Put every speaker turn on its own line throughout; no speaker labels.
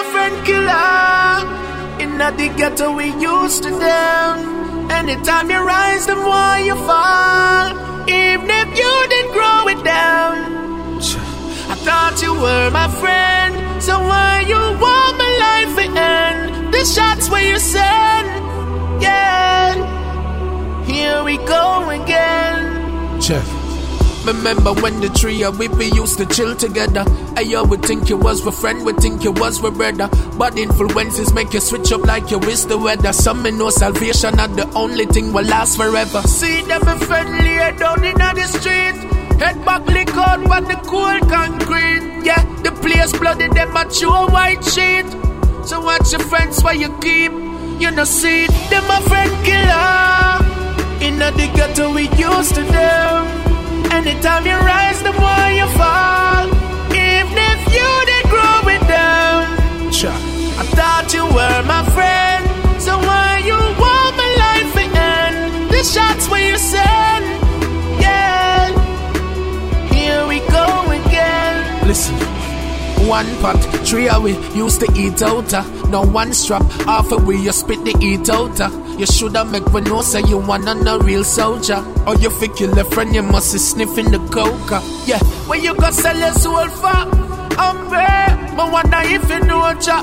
friend killer. In the ghetto we used to them. Anytime you rise, the more you fall. Even if you didn't grow it down. I thought you were my friend, so why you want my life to end? The shots where you send, yeah. Here we go again. Check. Remember when the three of we used to chill together? I would think you was my friend, would think you was my brother. But influences make you switch up like you wish the weather. Some may know salvation not the only thing will last forever. See them a friendly down in the street. Head back lick out on the cool concrete. Yeah, the place bloody, them a chew a white sheet. So watch your friends where you keep. You know see, them a friend killer. In the ghetto we used to them. Anytime you rise, the more you fall. Even if you did grow it down. Sure. I thought you were my friend, so why you want my life to end? The shots where you send, yeah. Here we go again. Listen. One pot, three away, used to eat out. No one strap, half away you spit the eat out. You shoulda make we know say you wanna no real soldier. Or you think you left friend, you must be sniffing the coca. Yeah, where you go sell your soul for? I wonder if you know Jack.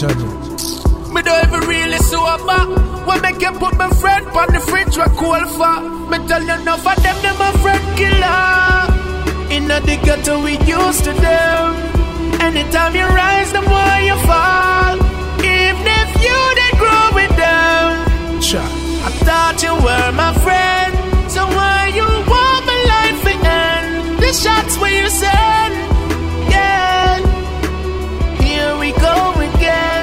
Me don't even really sober. What make you put my friend on the fridge where cool for? Me tell you enough of them a friend killer. In the ghetto we used to them. Anytime you rise, the more you fall. Even if you did grow it down. Sure. I thought you were my friend, so why you want my life to end? The shots where you send, yeah. Here we go again.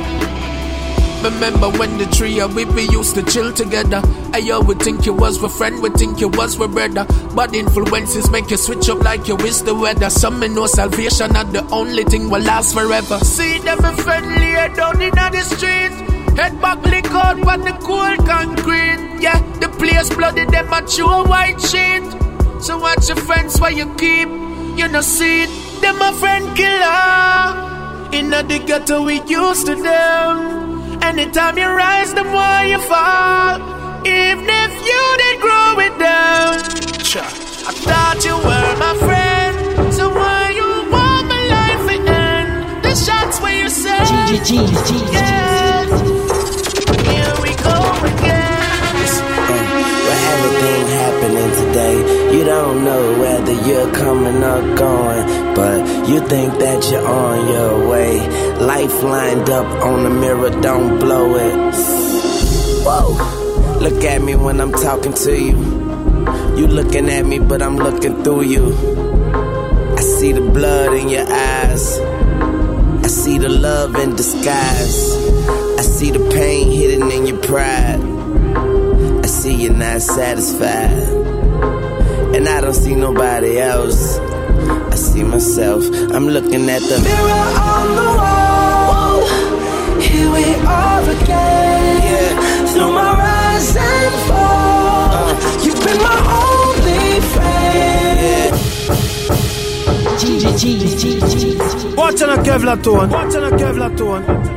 Remember when the three of we used to chill together? I would think you was my friend, would think you was my brother. But influences make you switch up like you wish the weather. Some may know salvation not the only thing will last forever. See them a friendly down in the street. Head back lick out on the cool concrete. Yeah, the place bloody, them a chew a white sheet. So watch your friends where you keep. You know see it, them a friend killer. In the ghetto we used to them. Anytime you rise, the more you fall. Even if you did grow it down. Sure. I thought you were my friend, so why you want my life to end? The shots where you say, yeah. Here we go again.
With everything happening today, you don't know whether you're coming or going, but you think that you're on your way. Life lined up on the mirror, don't blow it. Whoa, look at me when I'm talking to you. You looking at me, but I'm looking through you. I see the blood in your eyes. I see the love in disguise. I see the pain hidden in your pride. I see you're not satisfied. And I don't see nobody else. I see myself. I'm looking at the mirror on the wall. Here we are again. Yeah. Through my rise and fall. You've been my only friend.
Watch on a Kevlar tone. Watch on a Kevlar tone.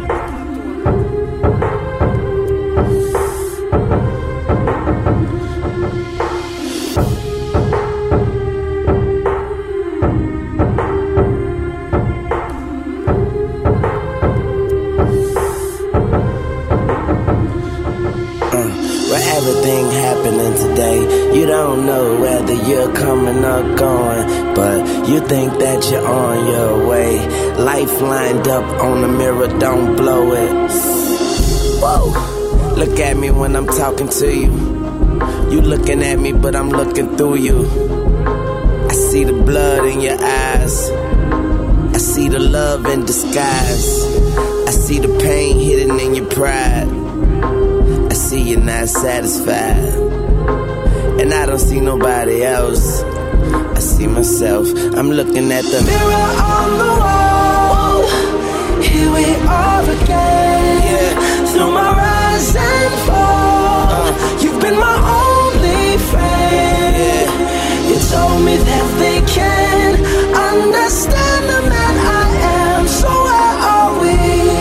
Everything happening today, you don't know whether you're coming or going, but you think that you're on your way. Life lined up on the mirror, don't blow it. Whoa, look at me when I'm talking to you. You looking at me, but I'm looking through you. I see the blood in your eyes. I see the love in disguise. I see the pain hidden in your pride. I see you're not satisfied. And I don't see nobody else. I see myself. I'm looking at the mirror on the wall. Here we are again. Yeah. Through my rise and fall. You've been my only friend. Yeah. You told me that they can understand the man I am. So where are we?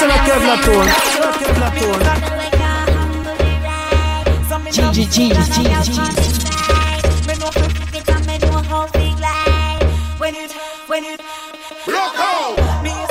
Watching a Kevlar tone.
When you rock out, me is a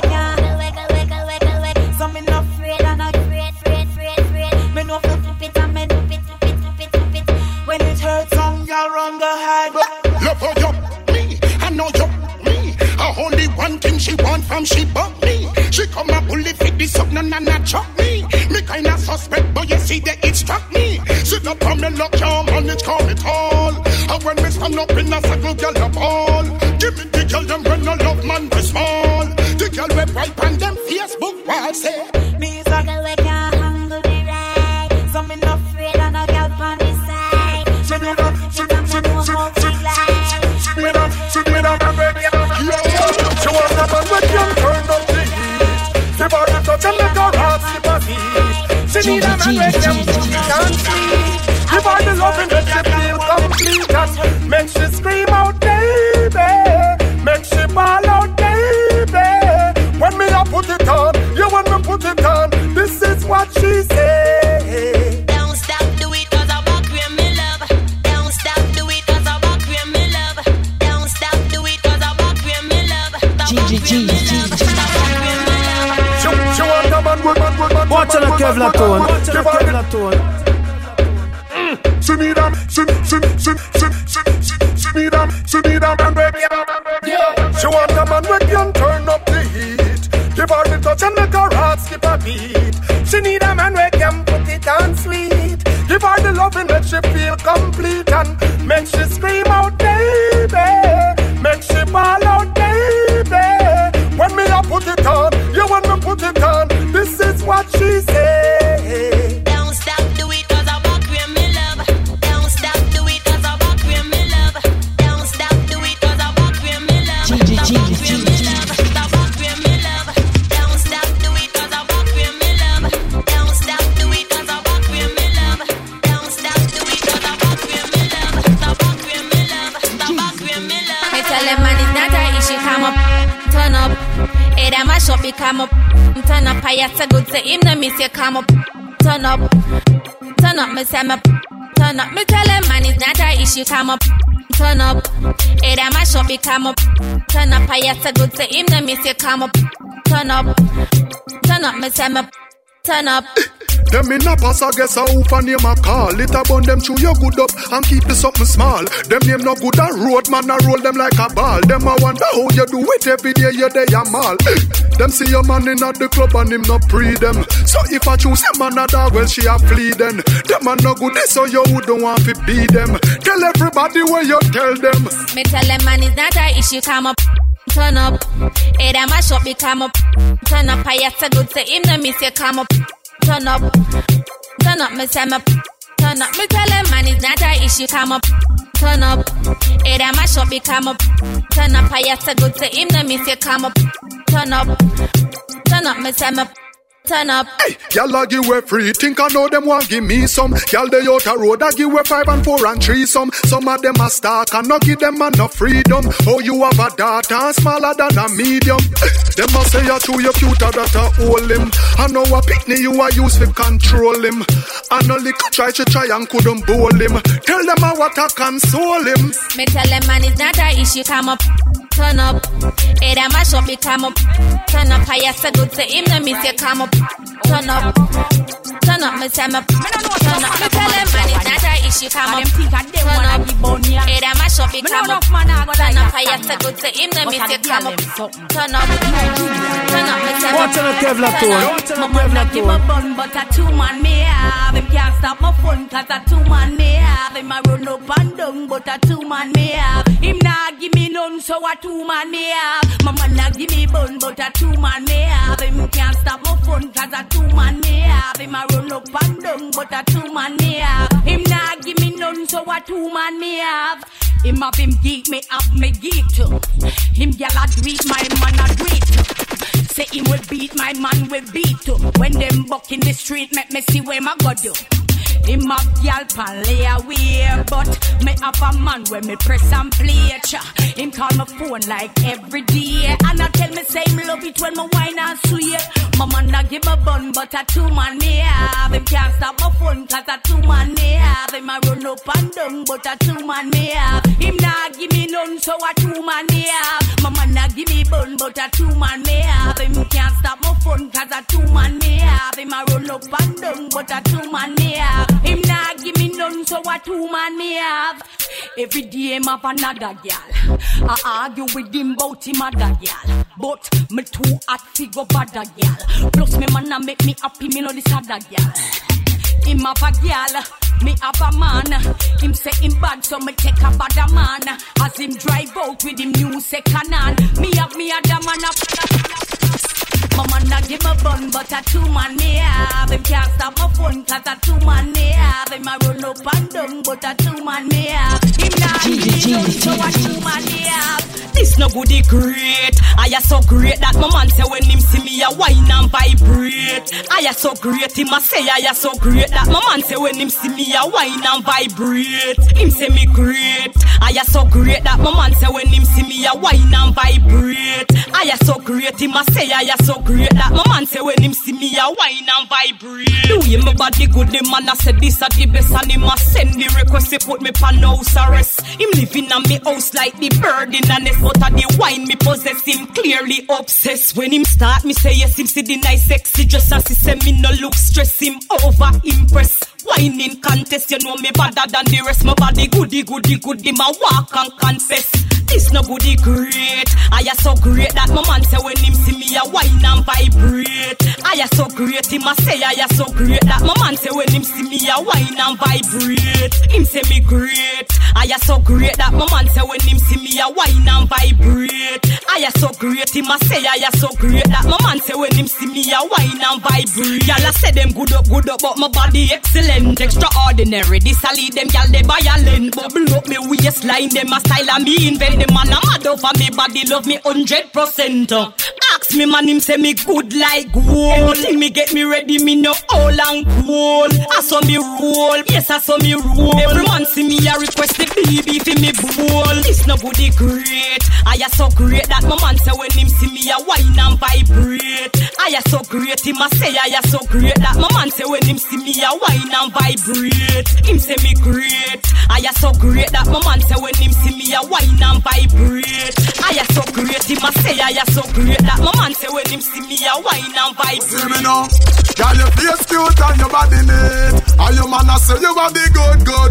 so me no afraid and I afraid. Me no flip it and me flip it. When it hurts, some girl run the high.
Love her, you, me, I know you, me. I only one thing she want from she but me. She come a bully fit this up, no, chop me. Me kinda suspect, but you see that it struck me. Sit up on me, lock your man, it call it all. And when me stand up in a circle, girl, up all. Give me the girl, them when no love man be small. The girl we wipe on them Facebook wall say.
Me is a girl we can't handle the ride. So me no afraid and a girl on the side. She know how to like.
She want a man with young turn up the heat. She want to touch and make her heart skip a beat. She need a man with young and sweet. Give her the loving that she feel complete and make she scream out, baby. Make she ball out, baby. When me a put it on, you when me put it on. This is what she say.
Don't stop, do it 'cause I walk with me love. Don't stop, do it 'cause I walk with me love. Don't stop, do it 'cause I walk with me love. She
want a man, good man.
Watching a Kevlar tone.
She need a man, baby. She want a man with can turn up the heat. Give her the touch and make her heart skip a beat. She need a man where can put it on sweet. Give her the loving that she feel complete and make she scream out, baby. Make she ball out, baby. When me a put it on, you when me put it on. This is what she say.
Don't stop, do it 'cause I walk with me love. Don't stop, do it 'cause I walk with me love. Don't stop, do it 'cause I walk with me love. Don't stop, do it 'cause I walk with me love. Don't stop, do it 'cause I walk with me love. Don't stop, do it 'cause I walk with me love. Don't stop, do it 'cause I walk with me love. Stop walk with me love. Stop walk with me love.
Me tell him man it's not a issue, come up, turn up. Hey, that mash up, he come up. Turn up, I have to good say him, no miss you come up. Turn up, me say me. Turn up, me tell him man it's not a issue, come up. Turn up, hey, that mash up, he come up. Turn up, I have to good say him, no miss you come up. Turn up, me say me. Turn up.
Them in a pass, I guess I hope a name a call. It about them chew you good up and keep it something small. Them name no good a road, man, I roll them like a ball. Them a wonder how you do it every day, you day a mall. Them see your man in at the club and him no pre them. So if I choose a man a dog, well she a flee then. Them a no good, so you don't want to be them. Tell everybody where you tell them.
Me tell them man it's not a issue, come up. Turn up, hey, that mash up, he come up. Turn up, I have to good say him, no miss you come up. Turn up, me say me. Turn up, me tell him man it's not a issue, come up. Turn up, hey, that mash up, he come up. Turn up, I have to good say him, no miss you come up. Turn up, me say me. Turn up.
Hey, y'all a give away free. Think I know them want give me some. Y'all they out a road I give away 5 and 4 and 3 some. Some of them a stalk and not give them man no freedom. Oh, you have a daughter smaller than a medium. Them a say you true, you cuter that a hold him. I know a picnic you a use to control him. And only could try and couldn't bowl him. Tell them a what I console him.
Me tell them man it's not a issue, come up. Turn up, hey, that mash up, he come up. Turn up, I have to good say him, no miss you come up. Turn up, me say me. Turn up, me tell them man it's not a issue, come up. Turn up, hey, that mash up, he come up. Turn up, I have to good say him, no miss you come up. Turn up, me say me.
Watching a Kevlar tone.
My man not give a bun, but a 2-man me have. Him can't stop my fun, cause a 2-man me have. Him a run up and down, but a 2-man me have. Him not give me none, so a 2-man me have. My man not give me bun, but a 2-man me have. Him can't stop my fun, cause a 2-man me have. Him a run up and down, but a 2-man me have. Him not give me none, so a 2-man me have. Him have him geek, me have me geek too. Him gyal a do it, my man a do it too. Say him will beat, my man will beat too. When them buck in the street, make me see where my go do. Him a gal pan lay away, but me have a man when me press and play. Him call my phone like every day, and I tell me say him love it when me wine and sweet. My man a give me bun, but a two man me have. Him can't stop my phone 'cause a two man me have. Him a run up and down, but a two man me have. Him nah give me none, so a two man me have. My man a give me bun, but a two man me have. Him can't stop my phone 'cause a two man me have. Him a run up and down, but a two man me have. Him nah give me none, so a two man me have. Every day him have another gal. I argue with him about him other gal, but me too hot figure bad gal. Plus me man a make me happy, me know this other gal. Him have a gal, me have a man. Him say him bad, so me take a bad man. As him drive out with him new second hand, me have me other man up. My man a give me bun, but a two man me have. Him can't stop my phone 'cause a two man me have. Him a run up and down, but a two man me have. Him not give me none, so a two man me have.
This no goody great. I am so great that my man say when him see me a whine and vibrate. I am so great, him a say I am so great that my man say when him see me a whine and vibrate. Him say me great. I am so great that my man say when him see me a whine and vibrate. I am so great, him a say I am so great that my man say when him see me a whine and vibrate. Do you my body good? The man a say this a the best and him a send the request to put me pan house arrest. Him living on me house like the bird in a nest. But of the wine me possess him clearly obsessed. When him start me say yes him see the nice sexy dress. As he say me no look stress him over impress. Whining contest you know me better than the rest. My body goody my walk and confess. This no goody great. I am so great that my man say when him see me a whine and vibrate. I am so great him a say I am so great that my man say when him see me a whine and vibrate. Him say me great. I am so great that my man say when him see me a whine and vibrate. I am so great him a say I am so great that my man say when him see me a whine and vibrate. Y'all a say them good up, but my body excellent, extraordinary. This a lead them y'all they violent, bubble up me waistline. Them a style and me invent. The man a mad over me body love me 100%. Ask me man him say me good like gold. Anything me get me ready me no all and cool. I saw me roll, yes I saw me roll. Every man see me a request the baby fi me bowl. This no goody great. I am so great that my man say when him see me a whine and vibrate. I am so great him a say I am so great that my man say when him see me a whine and vibrate. Him say me great. I am so great that my man say when him see me a whine and vibrate. I am so great him a say I am so great that my man say when him see me a whine and vibrate.
See me now, girl your face cute and your body neat. And your man a say you body good.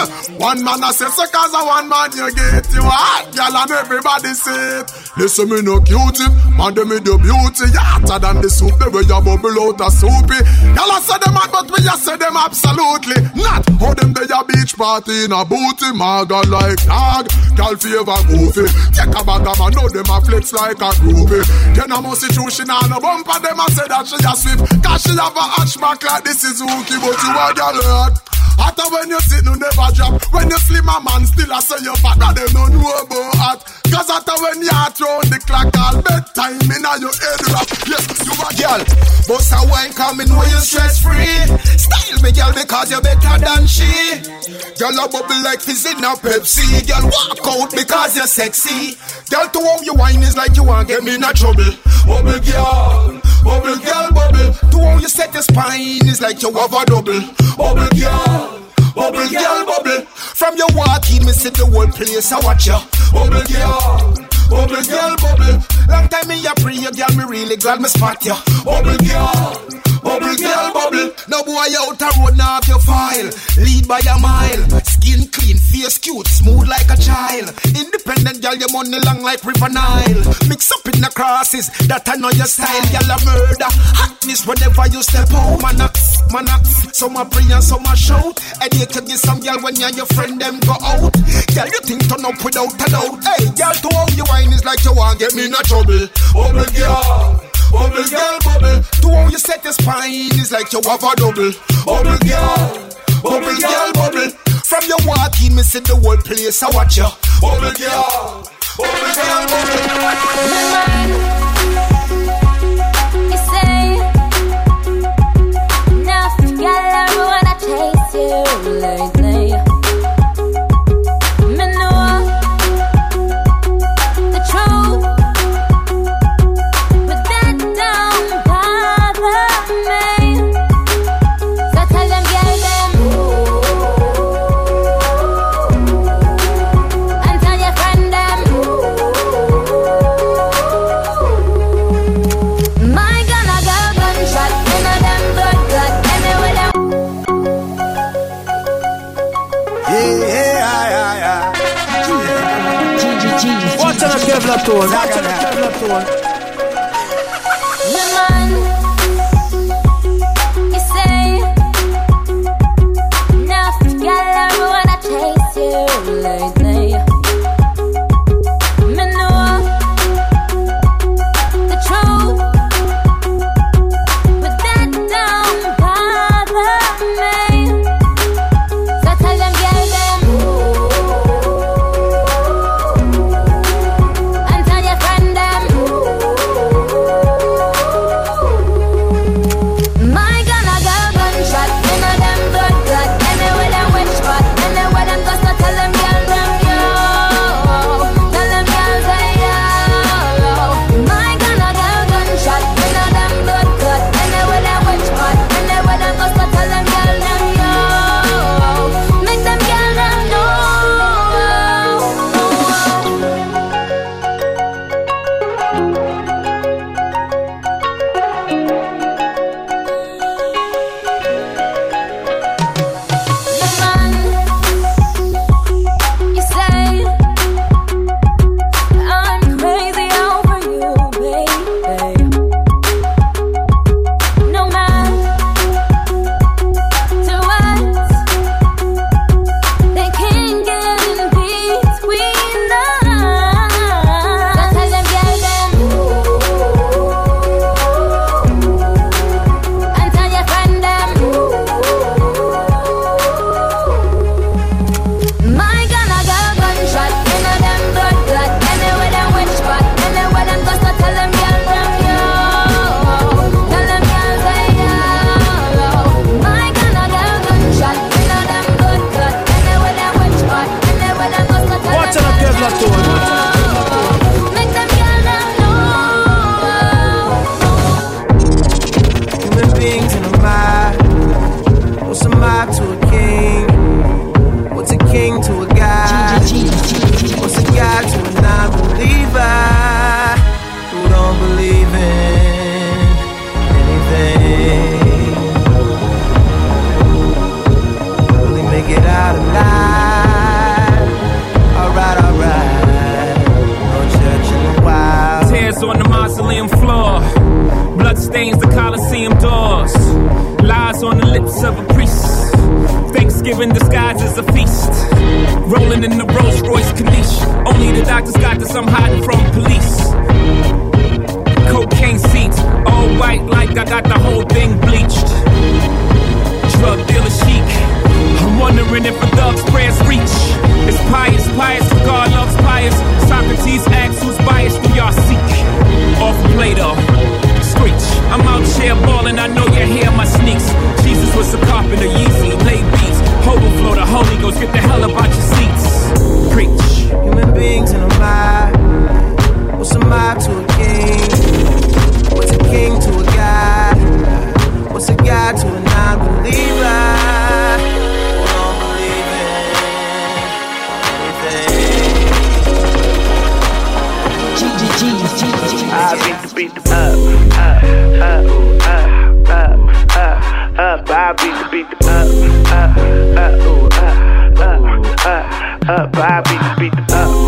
One man a say so 'cause a one man you get. You hot girl and everybody say it. Listen me no cutie, man them me do beauty. You hotter than the soup, the way you bubble out a soupy. Girl I say them hot but me a say them absolutely not. How them they a beach party in a booty. Maga like dog, girl favor goofy. Take a bag of man, know them a flex like a groupie. Then a musty true she nah no bumper. Them a say that she a swift 'cause she have a hatchback like this is hooky. But you a girl hurt. After when you sit, no never drop. When you slim a man, still I say you fat. That them no know about that. 'Cause after when you are round the clock, all bedtime in your head rap. Yes, you a girl. Bust a wine coming when you stress free. Style me girl because you better than she. Girl a bubble like fizz in a Pepsi. Girl walk out because you're sexy. Girl to how you wine is like you want get me in a trouble. Bubble girl, bubble. To how you set your spine is like you have a double. Bubble girl, bubble. From your walk in, me see the whole place I watch ya. Bubble girl, bubble. Long time me a pray you, girl, me really glad me spot ya. Bubble girl. No boy out a road now have your file. Lead by a mile. Skin clean, face cute, smooth like a child. Independent girl, your money long like River Nile. Mix up in the crosses, that I know your style. Girl a murder, hotness whenever you step out. Man axe, some a pray and some a shout. And you can get some girl when you and your friend them go out. Girl you think turn up without a doubt. Hey girl, to how you wine is like you want get me in a trouble. Bubble girl. To how you set your spine is like you have a double. Bubble girl. From your walk in, me see the whole place I watch ya. Bubble girl.
You say nothing, girl, I wanna chase
Watch on a Kevlar tone. Watch on a Kevlar tone.
Man, you say enough to get everyone I chase you lately. Me know the truth, but that don't bother me. So tell them, girl, them, and tell your friend them. My gun a girl gunshot, none of them blood clot. Anywhere them witch spot, anywhere them go, so tell them, girl, them, yo. Tell them, girl, say, yo. My gun a girl gunshot, none of them blood clot. Anywhere them witch spot, anywhere them go, so tell them, girl, them, yo. Make them girl them know. Man, you say I'm crazy over you, baby. No man to us, they can't get in between us. So tell them, girl, them, and tell your friend them. My gun a girl gunshot, none of them blood clot. Anywhere them witch spot, anywhere them go, so tell them, girl, them, yo. Tell them, girl, say, yo. My gun a girl gunshot, none of them blood clot. Anywhere them witch spot, anywhere them go, so tell
Watch
them,
on a Kevlar tone. Watch on a Kevlar tone.
make them girl them know.
Human beings in a mob. What's a mob to a king? What's a king to a god? What's a god to a non-believer who don't believe in anything? Will he make it out alive? Alright, alright. No church in a while.
Tears on the mausoleum floor, blood stains the Colosseum doors, lies on the lips of a priest, Thanksgiving disguised as a feast, rolling in the Rolls Royce Corniche, only the doctors got this, I'm hiding from police. Cocaine seats, all white like I got the whole thing bleached. Drug dealer chic, I'm wondering if a thug's prayers reach. It's pious, for God loves pious. Socrates asks who's biased, do y'all seek? Off Plato, screech. I'm out here balling, I know you hear my sneaks. Jesus was a carpenter, Yeezy, lay beats. Overflow the Holy Ghost, get the hell about your seats. Preach.
Human beings in a mob. What's a mob to a king? What's a king to a god? What's a god to a non-believer who don't believe in anything? I beat the up. I beat the up. I beat the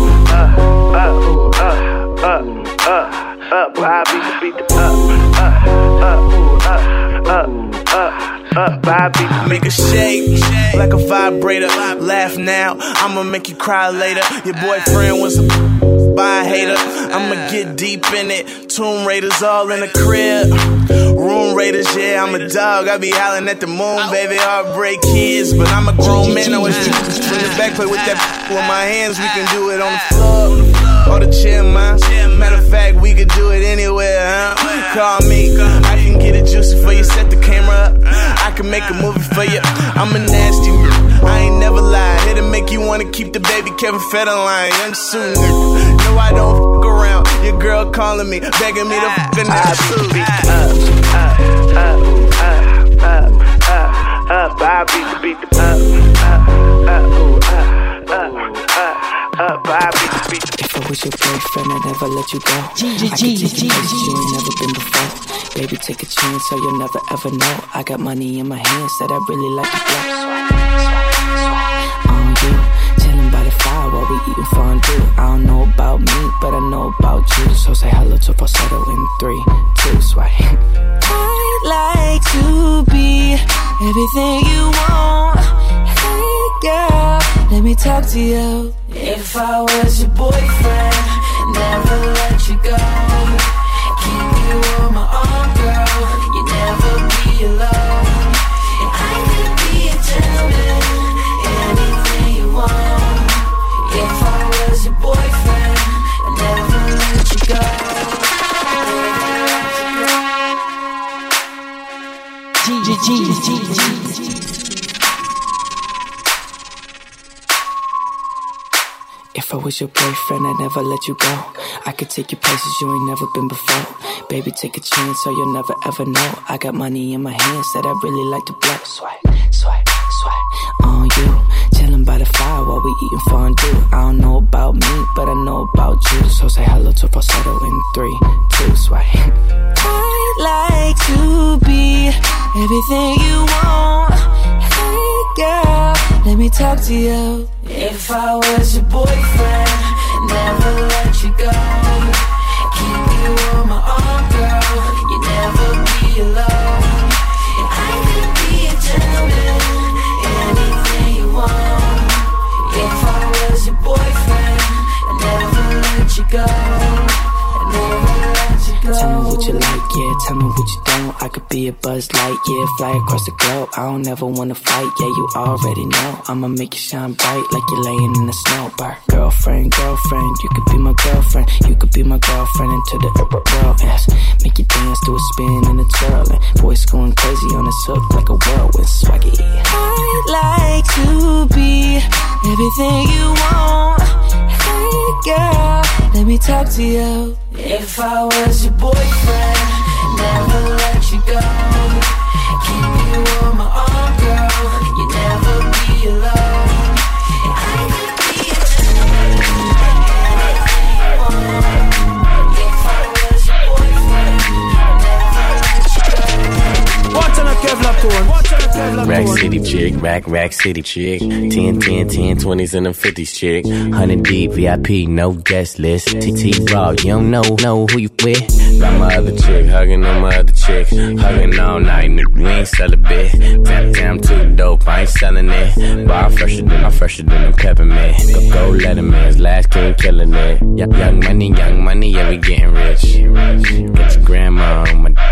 make a shake like a vibrator. Laugh now, I'ma make you cry later. Your boyfriend was a hater. I'ma get deep in it. Tomb Raiders all in the crib. Room Raiders, yeah, I'm a dog. I be howling at the moon, baby. Heartbreak kids, but I'm a grown man. I was in the back play with that with my hands. We can do it on the floor or the chair, man. Matter of fact, we could do it anywhere, huh? Call me, I can get it juicy for you. Set the camera up, I can make a movie for you. I'm a nasty, I ain't never lied. Here to make you wanna keep the baby Kevin Federline. Young soon, no, I don't fuck around. Your girl calling me, begging me to fuck in that suit. I beat the
If I was your boyfriend, I'd never let you go. I can take you places you ain't never been before. Baby, take a chance, so you'll never ever know. I got money in my hands that I really like to blow. to falsetto in 3, 2, sway. I'd like to be everything you want. Hey girl, let me talk to you. If I was your boyfriend, never let you go. Keep you on my arm, girl. You never be alone. And I could be a gentleman, anything you want. If I was your boyfriend, I'd never let you go. If I was your boyfriend, I'd never let you go. I could take you places you ain't never been before. Baby, take a chance so you'll never ever know. I got money in my hands that I really like to blow. Sway, sway, sway on you. Chillin' by the fire while we eating fondue. I don't know about me, but I know about you. So say hello to falsetto in 3, 2, sway. I'd like to be everything you want. Hey girl, let me talk to you. If I was your boyfriend, never let you go. Keep you on my arm, girl. You never be alone. And I could be a gentleman, anything you want. If I was your boyfriend, I'd never let you go. I'd never let you go. Tell me what you like, yeah, tell me what you don't. I could be a Buzz Light, yeah, fly across the globe. I don't ever wanna fight, yeah, you already know. I'ma make you shine bright like you're laying in the snow. Bar. Girlfriend, girlfriend, you could be my girlfriend. You could be my girlfriend into the world, yes. Make you dance to a spin and a twirl. And voice going crazy on this hook like a whirlwind swaggy. I'd like to be everything you want. Hey girl, let me talk to you. If I was your boyfriend, never let you go. Keep you on my arm, girl. You never be alone. And I could be a gentleman, anything you want. If I was your boyfriend, never let you go.
Watch on a Kevlar tone. Watch on a Kevlar tone.
Rack City chick, rack city chick. 10, 20s and them 50s chick. 100 deep, VIP, no guest list. TT Raw, you don't know who you with. Got my other chick, hugging on my other chick. Hugging all night, nigga, we ain't sell a bit. Damn, too dope, I ain't selling it. But I'm fresher than a peppermint. Go Letterman's last king killing it. Young money, yeah, we getting rich. Get your grandma on my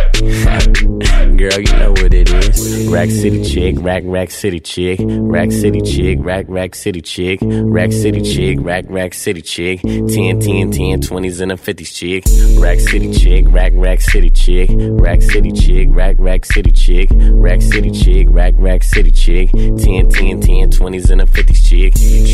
girl, you know what it is. Rack City chick, rack city chick. Rack City chick, rack city chick. Rack City chick, rack city chick. 10, 20s and a 50s chick. Rack City chick, rack city chick. Rack City chick, rack city chick. Rack City chick, rack city chick. 10, 20s and a 50s chick.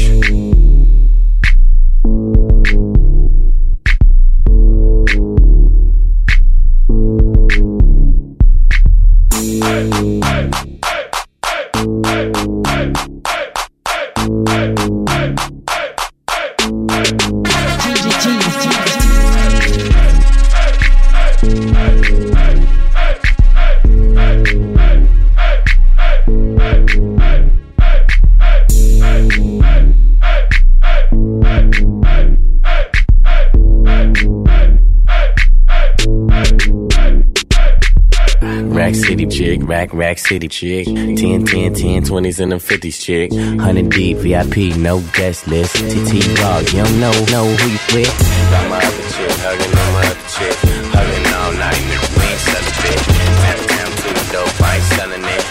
Rack City chick. 10, 20s and them 50s chick. 100 deep, VIP, no guest list. TT Raw, you don't know who you with. Got my other chick, hugging on my other chick. Hugging all night, nigga, we ain't sell a bit. Damn, too dope, I ain't selling it.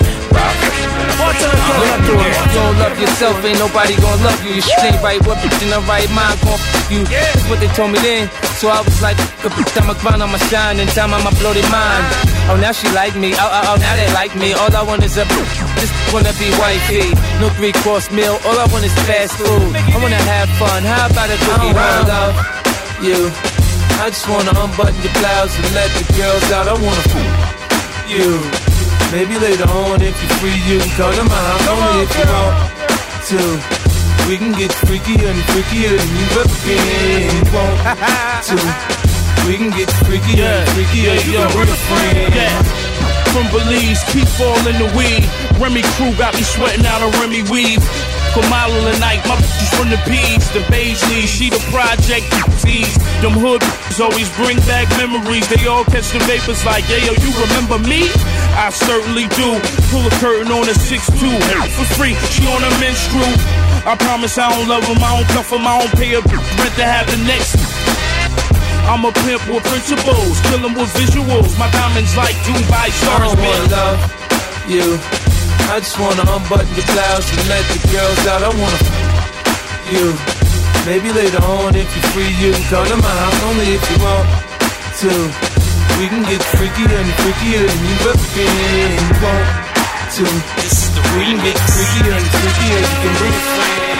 Don't love yourself, ain't nobody gon' love you. You shit ain't right, what bitch in the right mind gon' f*** you. That's what they told me then. So I was like, I'ma grind, I'ma shine, and time I'ma blow their mind. Oh, now she like me, oh, now they like me. All I want is a just wanna be wifey. No 3-course meal, all I want is fast food. I wanna have fun, how about a cookie? I love you. I just wanna unbutton your blouse and let the girls out. I wanna fool you. Maybe later on, if you're free, you can come to my house only if you want to. We can get freakier and freakier than you've ever been. Want to? We can get freakier and freakier. You can bring a friend.
From Belize, keep falling the weed. Remy Crew got me sweating out a Remy weave. Kamala tonight, my bitches from the P's, the Beige, she the project C's. Them hood always bring back memories. They all catch the vapors like, yeah, yo, you remember me? I certainly do. Pull a curtain on a 6'2", for free. She on a menstrual. I promise I don't love him, I don't cuff him, I don't pay a rent to have the next. I'm a pimp with principles, kill him with visuals. My diamonds like Dubai stars, man. I don't wanna love you. I just wanna unbutton your blouse and let the girls out. I wanna you. Maybe later on if you're free, you can come to my house only if you want to. We can get freakier and freakier than you ever been. You want to. This is the remix. Freakier and freakier, you can bring a friend.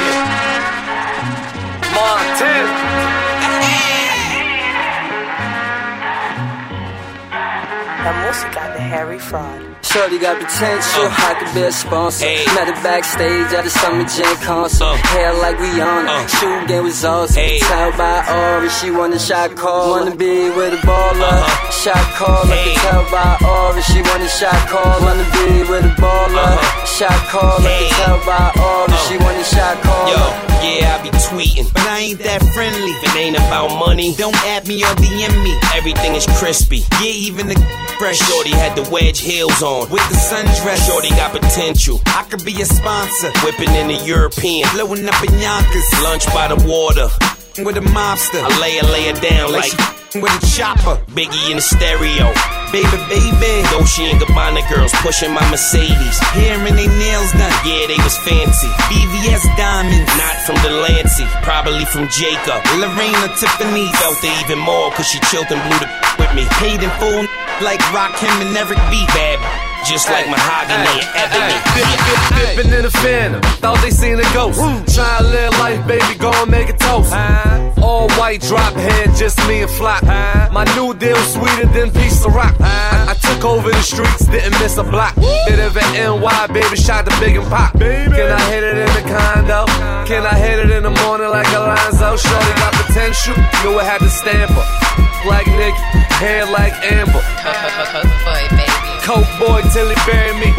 Montana.
La música de Harry Fraud.
Shorty got potential, I could be a sponsor. Met her backstage at a Summer Jam concert. Hair like Rihanna, shoe game was awesome. Tell by Ori, she want a shot call. Wanna be with a baller, shot call. I can tell by Ori, she want a shot call. Wanna be with a baller, shot call. I can tell by Ori, she want a shot call.
Yo, yeah, I be tweeting, but I ain't that friendly. If it ain't about money, don't add me or DM me. Everything is crispy, yeah, even the fresh. Shorty had the wedge heels on with the sundress. Shorty got potential, I could be a sponsor. Whipping in the European, blowing up in Yonkers. Lunch by the water with a mobster. I lay her down like she with a chopper. Biggie in the stereo, baby. Dolce and Gabbana girls pushing my Mercedes. Hair and they nails done, yeah, they was fancy. BVS diamonds, not from Delancey, probably from Jacob. Lorena Tiffany felt it even more, cause she chilled and blew the with me. Paid in full like Rakim and Eric B. Bad, just like Mahogany and Ebony.
Dipping in the phantom, thought they seen a ghost. Try to live life, baby, go and make a toast. All white drop head, just me and Flop. My new deal sweeter than piece of rock. I took over the streets, didn't miss a block. Bit of an NY, baby, shot the big and pop. Can I hit it in the condo? Can I hit it in the morning like Alonzo? Shorty got potential, knew I had to stamp her. Like Nick, hair like Amber.
Boy, baby.
Coke boy till he bury me.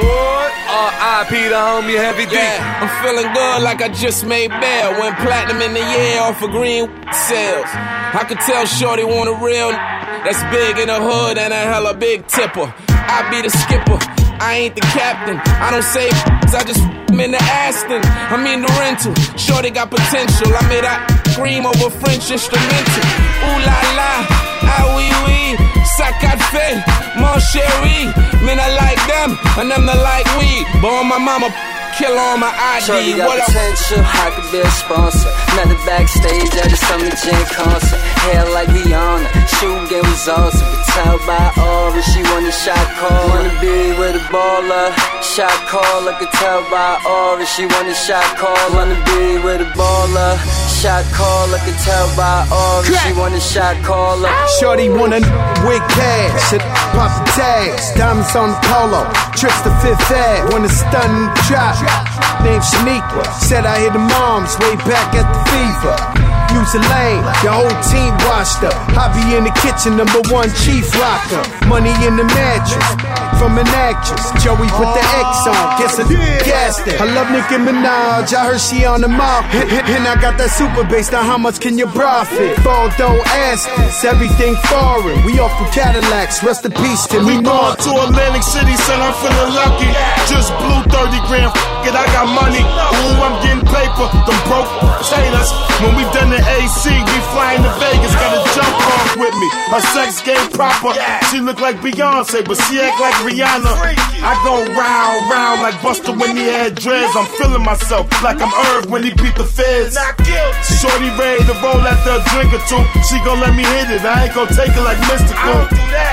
R.I.P. the homie Heavy D.
Yeah, I'm feeling good like I just made bail. Went platinum in the year off of green sales. I could tell shorty want a real that's big in the hood and a hella big tipper. I be the skipper, I ain't the captain. I don't say I just in the Aston. I mean the rental. Shorty got potential. I made that cream over French instrumental. Ooh la la, ah oui oui, ça qu'a fait, mon chéri. Man, I like them, and them not like we. But on my mama, kill on my ID.
Shorty got potential, I could be a sponsor. Met her backstage at a Summer Jam concert. Hair like Rihanna, shoe game was awesome. Could tell by Ori, she want a shot call. Wanna be with a baller, shot call. I could tell by Ori, she want a shot call. Wanna be with a baller, shot call. I could tell by Ori, she want a shot call.
Shorty want a with cash, shit pop the tags, diamonds on the polo, tricks to Fifth Ave, wanna stun the drop. Named Shaniqua, said I hit the moms way back at the fever. Use a lane, the whole team washed up. I be in the kitchen, #1 chief rocker. Money in the mattress, from an actress. Joey put the X on, guess a gas that. I love Nicki Minaj, I heard she on the market. And I got that super bass, now how much can you profit? Ball don't ask us, everything foreign. We off the Cadillacs, rest in peace to me.
We going to Atlantic City, son, I'm feeling lucky. Just blew 30 grand, it, I got money. Ooh, I'm getting paper, them broke haters. When we done the AC, we flying to Vegas, got a jump off with me. Her sex game proper, she look like Beyonce, but she act like Rihanna. I go round like Buster when he had dreads. I'm feeling myself like I'm Irv when he beat the feds. Shorty ready to roll after a drink or two. She gon' let me hit it, I ain't gon' take it like Mystical.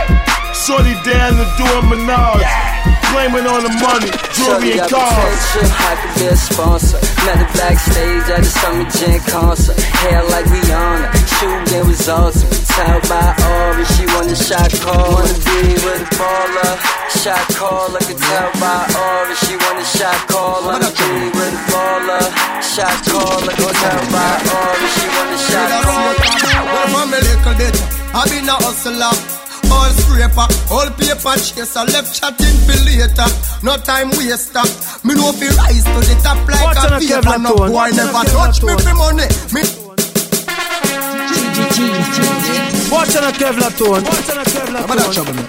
Shorty down to do a menage, blaming on the money, jewelry and cars.
Potential, I could be a sponsor. Met her backstage at a Summer Jam concert. Hair like Rihanna, shoe game was awesome. Tell by Ori, she want a shot call. Wanna be with a baller, shot call. I could tell by Ori, she want a shot call. Wanna be with a baller, shot call. I could tell by Ori, she want a shot call.
Well, from a little bit, I been a hustler. all scraper, all paper chaser, left chatting for later. No time waster. Me know fi rise to the top like a paper. No boy never touch me for money. Me.
Watch on a Kevlar tone. Watch on a Kevlar tone.
Don't trouble me.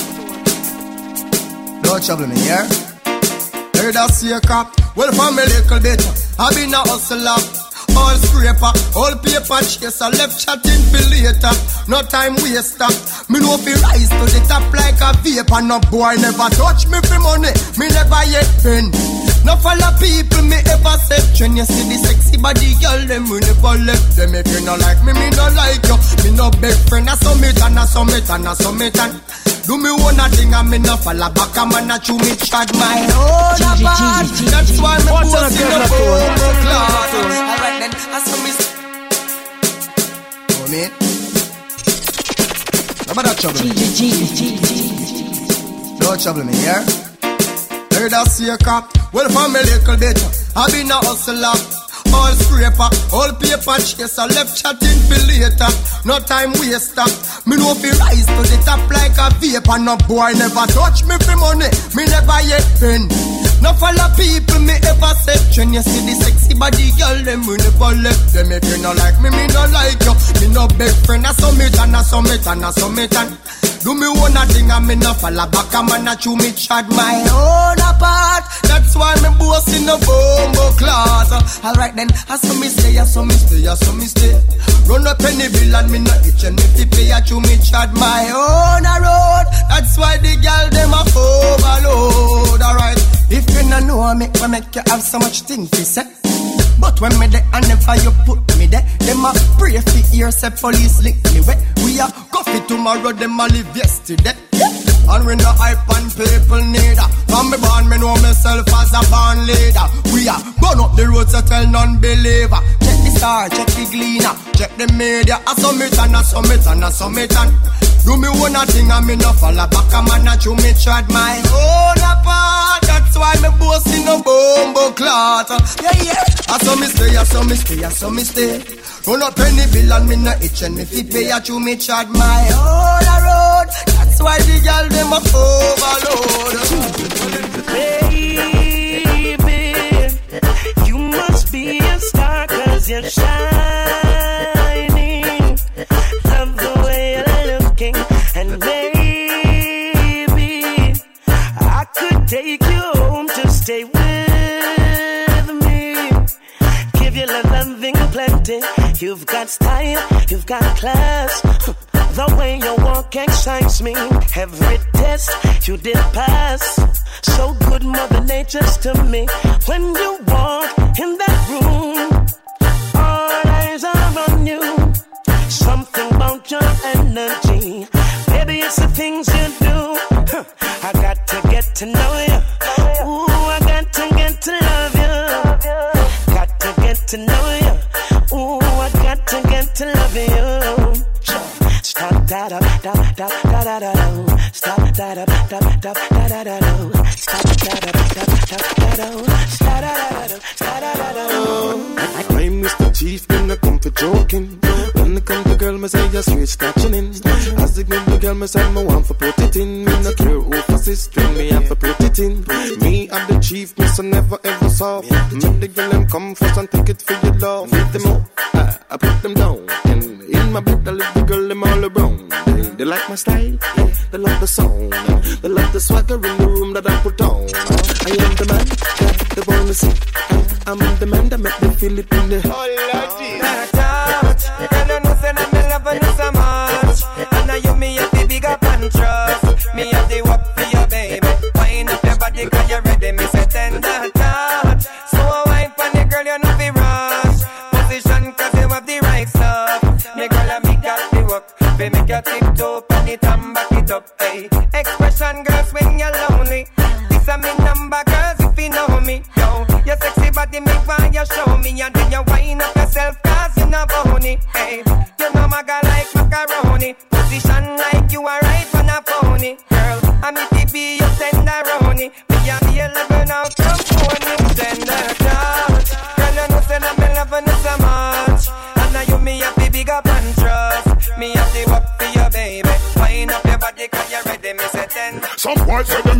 Don't trouble me, yeah? Heard that see a cop. Well, for me little bit, I been a hustler. All scraper, all paper chaser, left chatting for later. No time waster. Me know fi rise to the top like a vapor. No boy never touch me for money. Me never yet been. No follow people me ever said. When you see the sexy body girl, them we never left them. If you no like me no like you. Me no best friend, I summit and I summit and I summit and. Do me one thing and me no follow back. A man a chew me chat my own apart. That's why me post in the phone class. Alright then, I saw me. Oh man, no matter trouble me. No trouble me, yeah. Heard I see a cop. Well, for me little bit, I been a hustler. All scraper, all paper chaser, left chatting for later. No time waster. Me know fi rise to the top like a vapor. No boy never touch me for money. Me never yet been. No follow people me ever said. When you see the sexy body girl, them we never left them. If you no like me no like you. Me no best friend, I summit and I summit and I summit and. Do me one thing and me no follow back. A man a chew me chat my own apart. That's why me boss in the bombo class. Alright then, I saw me stay, I saw me stay, I saw me stay. Run up any bill and me no itch and me pay. I chew me chat my own road. That's why the girl them a overload. Alright, if you no know me, I make you have so much thing to say. But when me there and never you put me there, them a pray for ears, say police link me where. We a coffee tomorrow, them a live yesterday. And we no hype and people neither. From me born, me know myself as a born leader. We a burn up the road to tell non-believer. Check the star, check the gleaner, check the media. I summit and I summit and I summit and. Do me one thing and me no follow back. A man a chew me chat my own apart. That's why me boss in no bombo clot. Yeah, yeah. I saw me stay, I saw me stay, I saw me stay. Run up any bill and me no itch and me fi pay. I chew me chat my own road. That's why the girl them a overload. Baby, you must be a star 'cause you're shining. Love the way you're looking. And baby, I could take you home to stay with me. Give you loving plenty. You've got style, you've got class. The way you walk excites me. Every test you did pass. So good, Mother Nature's to me. When you walk in that room, all eyes are on you. Something about your energy. Baby, it's the things you do. I got to get to know you. Ooh, I got to get to love you. Got to get to know you. Ooh, I got to get to love you. Stop da da da da da da da. Stop da da da da da da da. Stop da da da da da da. Stop da da da da da.
I'm Mr. Chief, and I come for joking. When it come to girl, me say you're straight scratching in. As the girl, me say me want for put it in. Me no care who for sister, me have to put it in. Me and the chief, me so never ever soft. Make the girl them come first and take it for your love. Beat them up, I put them down. And in my bed, I leave the girl them all around. They like my style, they love the song, they love the swagger in the room that I put on. I am the man that they wanna see. I'm the man that make them feel it in the heart.
And I know say that me love you so much. And now you me have the big up and trust. Me have the work for you, baby. Wind up your body 'cause you're ready. Me say tender touch. So I wine for the girl, you know fi rush. Position 'cause you have the right stuff. Me girl, I make got the work. Be make your tiptoe on it and back it up. Hey, expression girls when you're lonely. This a me number, girls if you know me. Yo, your sexy body me want you show me, and then you wind up yourself 'cause you know bony. Hey, you know my girl like macaroni. Position like you are right on a pony. Girl, I'm it to be your tenderoni. Me and the 11 out from phony. Tender touch. Girl, you know say that me love you so much. And now you me have the big up and trust. Me have the work for you, baby. Wind up your body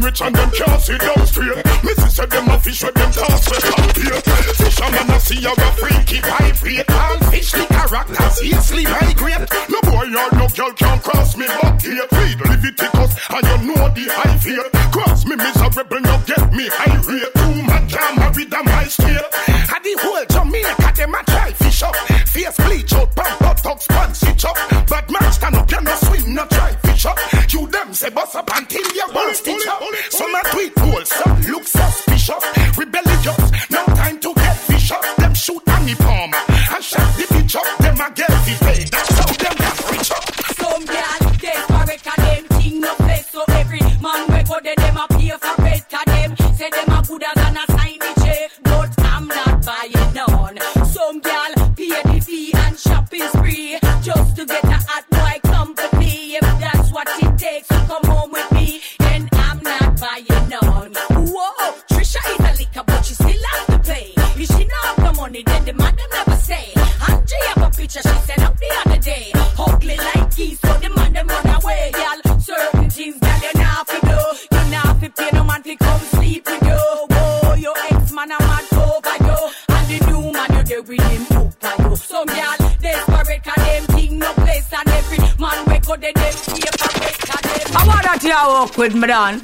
them rich and them can't sit down straight. Missy said them a fish with them toss with champagne. Fisherman a see you a freaky vibrate. All fish the characters easily migrate. No boy or no girl can cross me but here. Read Leviticus and you know the high fear. Cross me miserable, no get me irate. Two man can't marry them high stare. And the whole Jamaica them a try fish up. Face bleach out, pump up, talk span stitch up. But man stand up, you no swim, no try fish up. You them say bust up until you won't stitch up. Some a tweet gold, some look suspicious. Rebellious, no time to get fish up. Them shoot on me palm and shot the bitch up. Them a get the pay, that's how them get rich up.
Some girl, desperate cause them thing no place. So every man we go there, them a pay for rest cause them say them a good as an assignment check. But I'm not buying none. Some girl pay the fee and shopping spree just to get a hot boy company. If that's what it takes to come home with me, then I'm not buying none. Whoa, Trisha is a liquor but she still has to pay. If she not have the money then the man them never say. Angie have a picture she sent up the other day. Ugly like geese so the man them run away. Y'all, certain things that you not fi do. You not fi pay no man fi come sleep with you. Whoa, your ex-man a mad over you. And the new man you there with him over you. Some y'all desperate cause them thing no place. And every man we go there them pay for rest cause them. I want that you walk with me dan.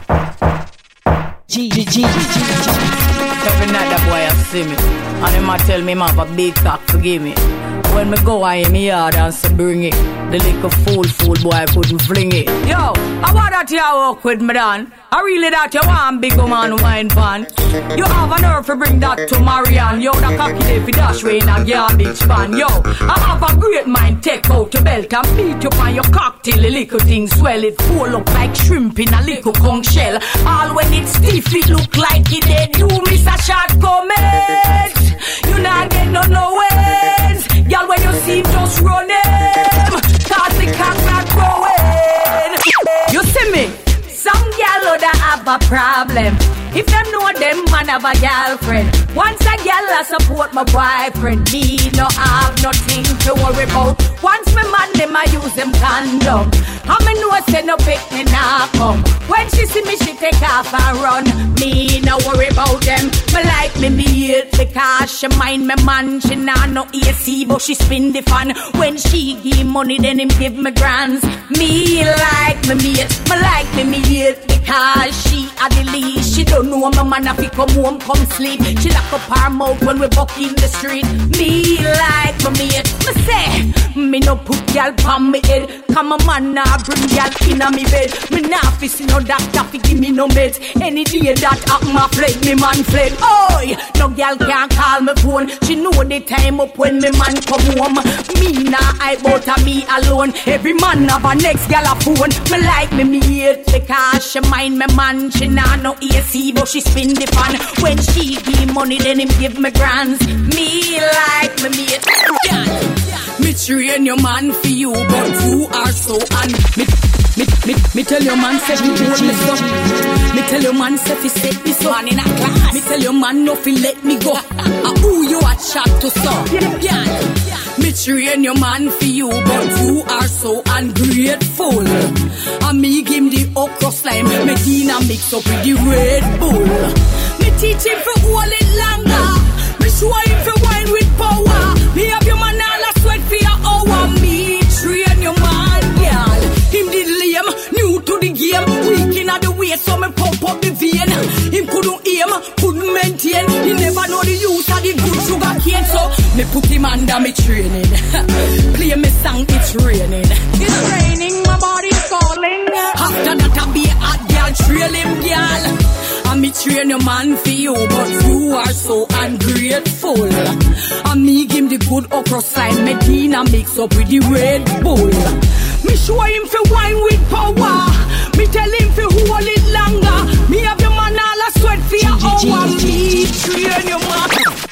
Every night that boy a see me and him a tell me him have a big cock to give me. When me go in my yard and say bring it, the little fool boy couldn't fling it. Yo, I want that you walk with me dan. I really that you want big woman wine pan. You have a nerve to bring that to Marianne. Yo, the cocky day fi dash way in a garbage pan. Yo, I have a great mind, take out your belt and beat you on your cock till the little thing swell. It full up like shrimp in a little conch shell. All when it's stiff, it look like it dead. You miss a shot comment. You not get no ways. Y'all when you see him just run him, cause the cock not growing. You see me? Some gal would have a problem if them know them man have a girlfriend. Once a gal I support my boyfriend, me no have nothing to worry about. Once me man them I use them condom. I me know say no pick me nah come. When she see me she take off and run. Me no worry about them. Me like me mate because she mind me man. She nah no AC but she spin the fan. When she give money then him give me grands. Me like me mate. Me like me mate because she a the lead. She don't know my man if he come home come sleep. She lock up her mouth when we walk in the street. Me like me mate. Me say me no put y'all on me head. Come a man nah bring y'all in a me bed. Me nah fi see no doctor fi give me no meds. Any day that happen my fled me man fled. Oi, no girl can't call me phone. She know the time up when me man come home. Me nah I bout a me alone. Every man have a next gal a phone. Me like me mate because she mind me man. She nah no AC but she spin the fan. When she give money then him give me grands. Me like me mate. Me train your man for you but you are so un. Me tell your man say he hold me so. Me tell your man say he set me so. Man in a class. Me tell your man no fi let me go. Who you a chat to so? Yeah. Me train your man for you but you are so ungrateful. And me give him the okra slime. Medina mix up with the Red Bull. Me teach him for hold it longer. Me show him for wine with power. Me have your man all a sweat for your hour. Me train your man, girl. Him did lame, new to the game. Weak in the way, so me pump up the vein. Him couldn't aim, couldn't maintain. He never know the use of the good sugar cane. So me put him under me training. Play me song, it's raining. It's raining, my body's calling. After that I be a hot girl, trail him, girl. And me train your man for you, but you are so ungrateful. And me give him the good okra slime. Medina mix up with the Red Bull. Me show him for wine with power. Me tell him for hold it longer. Me have your man all a sweat for your hour. Me train your man.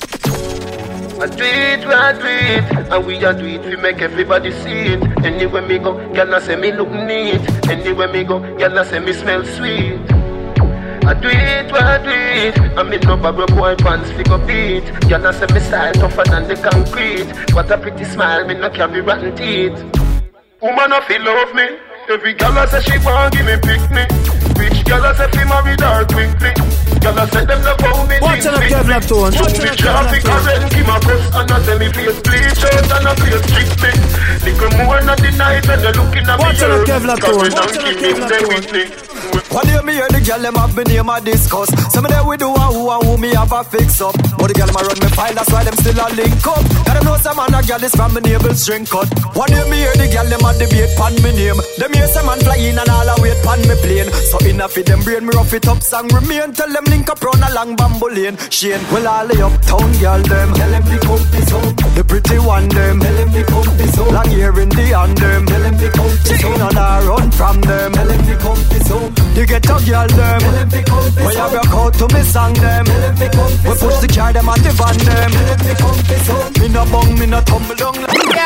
I do it, and we a do it, we make everybody see it. Anywhere me go, girl say me look neat. Anywhere me go, girl say me smell sweet. I do it, and me no bubble boy pants flick up beat. Girl say me style tougher than the concrete. What a pretty smile, me no carry rotten teeth. Woman no feel love me. Every girl say she want give me pick me. Rich
Girl, I say fi marry her quickly. Girl, I say them no found me.
Watch on a Kevlar tone.
Show me traffic, I rent him a press. And I say me face bleach out and I face strictly. Little more not the night and they looking at me.
Watch on a Kevlar tone.
Watch on a Kevlar tone.
One day me hear the girl them have me name a discuss. Some of them we do a who me have a fix up. But the girl them a run me file, that's why them still a link up. Gotta know some man a girl is from me navel string cut. One day me hear the girl them a debate pan me name. Them hear some man fly in and all a wait pan me plane. So enough of them brain me rough it up song remain. Tell them link up round a long bamboo lane. Shane, well all the uptown girl them. Tell them pick up this up. The pretty one them. Tell them pick up this up. Long hair in the hand them. Tell them pick up this up. And I run from them. Tell them pick up this up. You get a girl them. When you rock out to me song them. We push the car them and the van them. Me no bung, me no tumble down.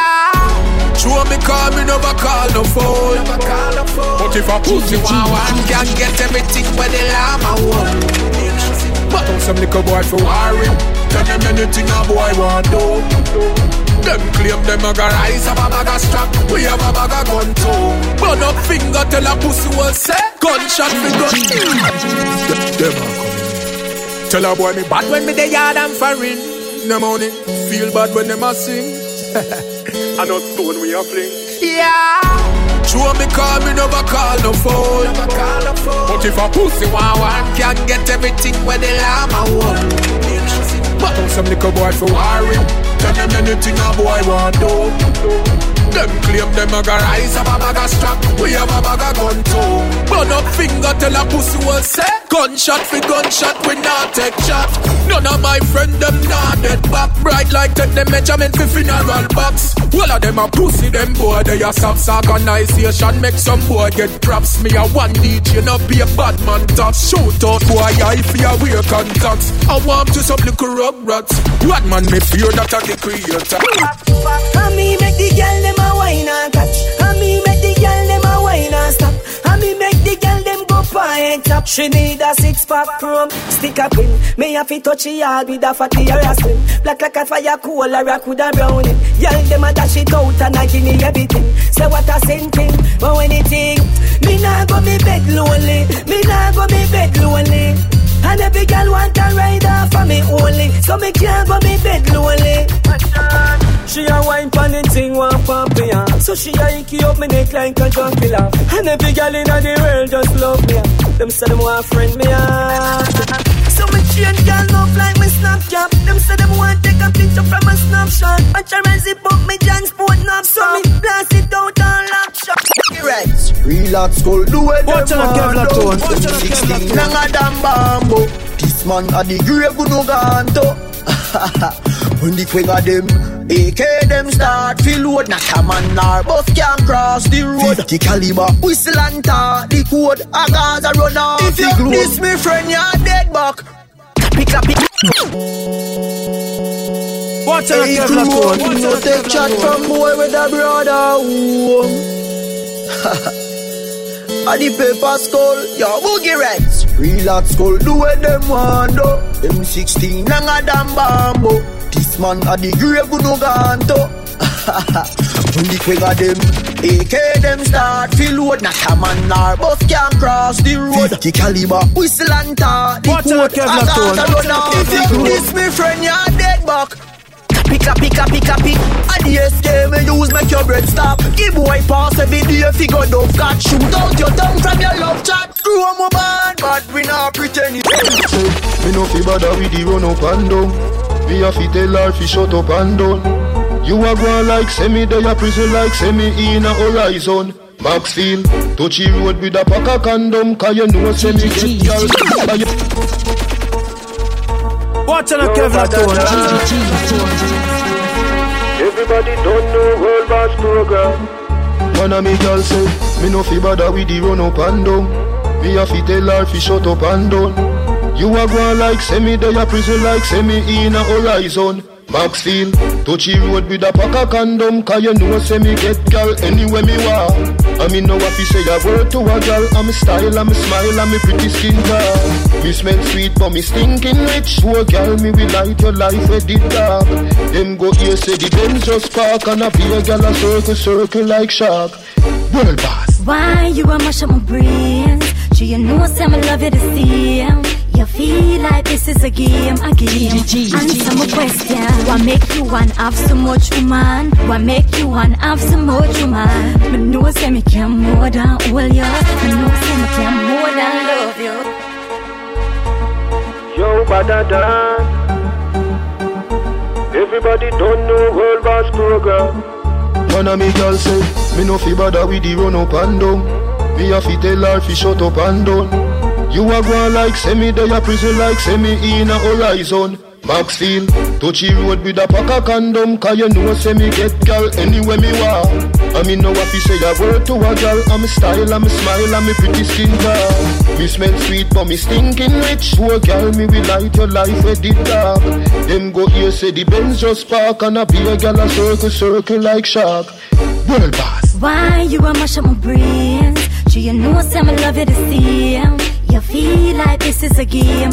Show me call, me never call no phone. But if a pussy one can get everything where the llama want. But on some little boy for worry. Tell them anything a boy want do. Them claim them a got rise of a bag of strap. We have a bag of gun too. Burn up finger tell a pussy will say gunshot for gun. Them a coming. Tell a boy me bad when me the yard and foreign. No money, feel bad when them a sing. I know stone we a fling. Yeah. Show me call, me never call no phone. But if a pussy one can get everything where the llama want. But on some little boy for worry. Tell them anything a boy want do. Them claim them a got rise of a bag of strap. We have a bag of gun too. Burn up finger tell a pussy will say gunshot for gunshot, we not take shot. None of my friend them not dead back. Bright like take the measurement for funeral box. All of them a pussy, them boy they a soft organization. Make some boy get props. Me a one DJ, no be a bad man talk. Shoot out boy I fear wear contacts. I want to some little rug rats. Bad man me fear that a the creator.
And me make the girl them a wine and catch. And me make the girl them a wine and stop. And me make the girl them go pint top. She need a 6-pack chrome, stick a pin. Me have to touch it hard with a fatty or a slim. Black like a fire coal or a could a brown it. Girl them a dash it out and a give me everything. Say what a sentence, but when it think me nah go me bed lonely. Me nah go me bed lonely. And every girl want a ride off for me only. So me can't go me bed lonely. She a wine pan the thing one pump me on. So she a icky up me neck like a drunk killer. And every girl in the world just love me. Them say them want friend me on. So me chain girl love like me Snapchat. Them say them want take a picture from a snapshot. And try and zip up me John's sport knob. So me blast it out and lock shot.
Reds, relax, go do it.
Watch on a Kevlar tone.
16 nanga damn bambo. This man a the grave who no ganto. When the queen of them AK them start feel load. Not a man nor bus can cross the road. 50 caliber whistle and tar the code. A Gaza run off. If you diss me friend you're dead back. Pick up
Watch on a Kevlar tone.
No take chat from boy with a brother. A the paper skull, your boogie rats. Relax skull, do what them want do. Them 16 nanga damn bambo. This man a the grave who no ganto. When the queen of them AK them start feel load. Not a man nor bus can cross the road. 50 caliber whistle and tar the code. I got run off. If you diss me friend you're dead back. Pick up. And the SK me use make your bread stop. Give boy pass every day figure don't catch. Shoot out your tongue from your love chat. Screw on my band, but we not pretend it.
Me no fi bother with the run up and down. Me a fi tell her fi shut up and down. You a go like semi, they a prison like semi in a horizon. Maxfield, touchy road with a pack of condom. Cause you know semi get y'all.
Watch on a Kevlar tone.
Everybody don't know World Boss program. One of me girl say, me no fi bother with the run up and down. Me a fi tell her fi shut up and down. You a go like semi, they a prison like semi in a horizon. Maxfield, touchy road with a pack of condom. Cause you know semi get girl anywhere me want. I mean no what fi say a word to a girl. I'm a style, I'm a smile, I'm a pretty skin girl. Me smell sweet but me stinking rich. Poor girl me will light your life with the dark. Them go here say the Benz just park. And a be a girl a circle like shark. World Boss.
Why you a mash up my brains?
Do you know some love you the same? You feel like this is a game, Answer my question. What make you want have so much woman? What make you want have so much woman? Me know say me can more than all you. Me know say me can more than love you.
Yo, badada. Everybody don't know World Boss program. One of me girl say, me no fi bother with the run up and down. Me a fi tell her fi shut up and down. You a go like semi, they a prison like semi in a horizon. Maxfield, touchy road with a pack of condom. Cause you know semi get girl anywhere me want. I mean know what fi say a word to a girl. I'm a style, I'm a smile, I'm a pretty skin girl. Me smell sweet but me stinking rich. Poor girl, me will light your life with the dark. Them go here say the Benz just park. And a be a girl a circle like shark. World Boss.
Why you a mash up my brains? Do you know some love you the same? You feel like this is a game,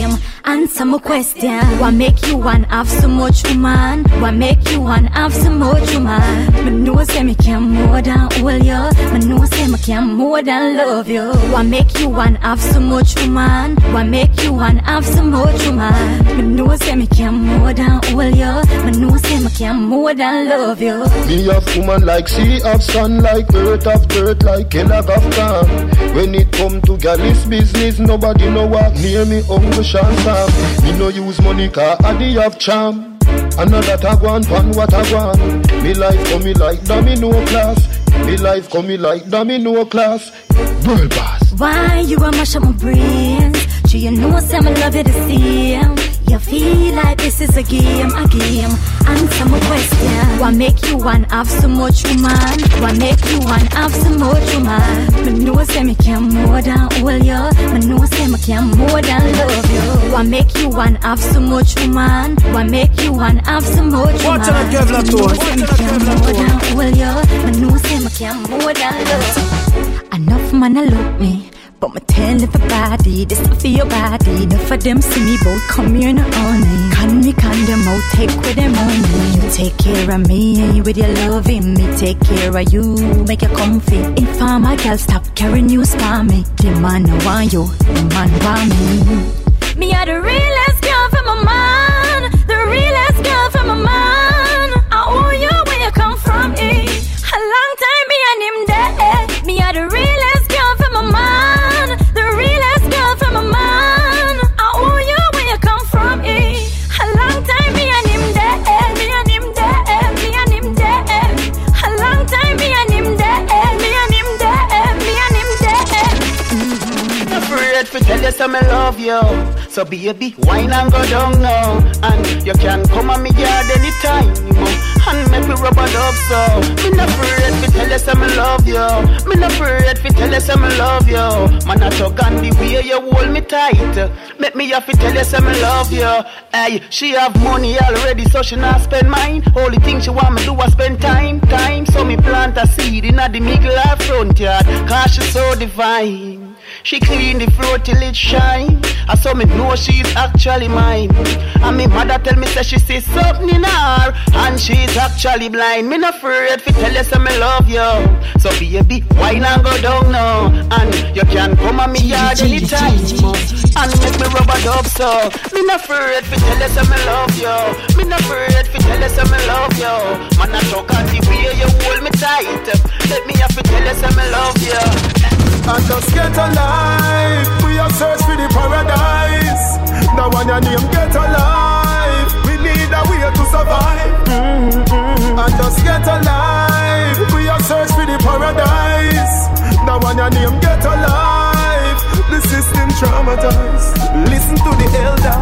Answer my question. What make you want have so much woman? What make you want have so much woman? Me know say me can more than all you. Me know say me can more than love you. What make you want have so much woman? What make you want have so much woman? Me know say me can more than all you. Me know say me can more than love you.
Me have woman like sea of sun, like earth of dirt, like Kellogg of Khan. When it come to gallus business, nobody know what near me Uncle Sean Sam. Me no use money car, I the have charm. Another tag one pan what I want. Me life come me like domino class. Me life come me like domino class. World Boss.
Why you a mash up my brains? Do you know some love you the same? You feel like this is a game, Answer my question. What make you want have so much woman? What make you want have so much woman? Me know say me can more than all you. Me know say me can more than love you. What make you want have so much woman? What make you want have so much woman?
Watch out, Kevlar
Me know say me can more than all you. Me know say me can more than love. Enough man a look me. But me tell everybody, this stuff for your body. Enough of them see me both come here no only. Can me can them out, take with them only. You take care of me with your loving. Me take care of you, make you comfy. If I'm a girl, stop carrying you, spar me. The man want you, the man want me. Me are the realest girl for my man. The realest girl for my man. I owe you where you come from, eh? A long time me and him there. Me are the realest girl for my man.
Tell you some I love you. So baby, wine and go down now. And you can come on me yard anytime. And make me rub a dub so. Me not afraid to tell you some I love you. Me not afraid to tell you some I love you. Man I talk on the way you hold me tight. Make me have to tell you some I love you. Hey, she have money already so she not spend mine. Only thing she want me do is spend time. So me plant a seed in the middle of front yard. Cause she so divine. She clean the floor till it shine. I saw me know she's actually mine. And me mother tell me say she sees something in her. And she's actually blind. Me not afraid to tell you say me love you. So baby, wine and go down now. And you can come on me yard anytime. And make me rub a dub so. Me not afraid to tell you say me love you. Me not afraid to tell you say me love you. Man I talk on the way you hold me tight. Let me have to tell you say me love you.
And just get alive. We have searched for the paradise. Now when your name get alive, we need a way to survive. And just get alive. We have searched for the paradise. Now when your name get alive, the system traumatized. Listen to the elder.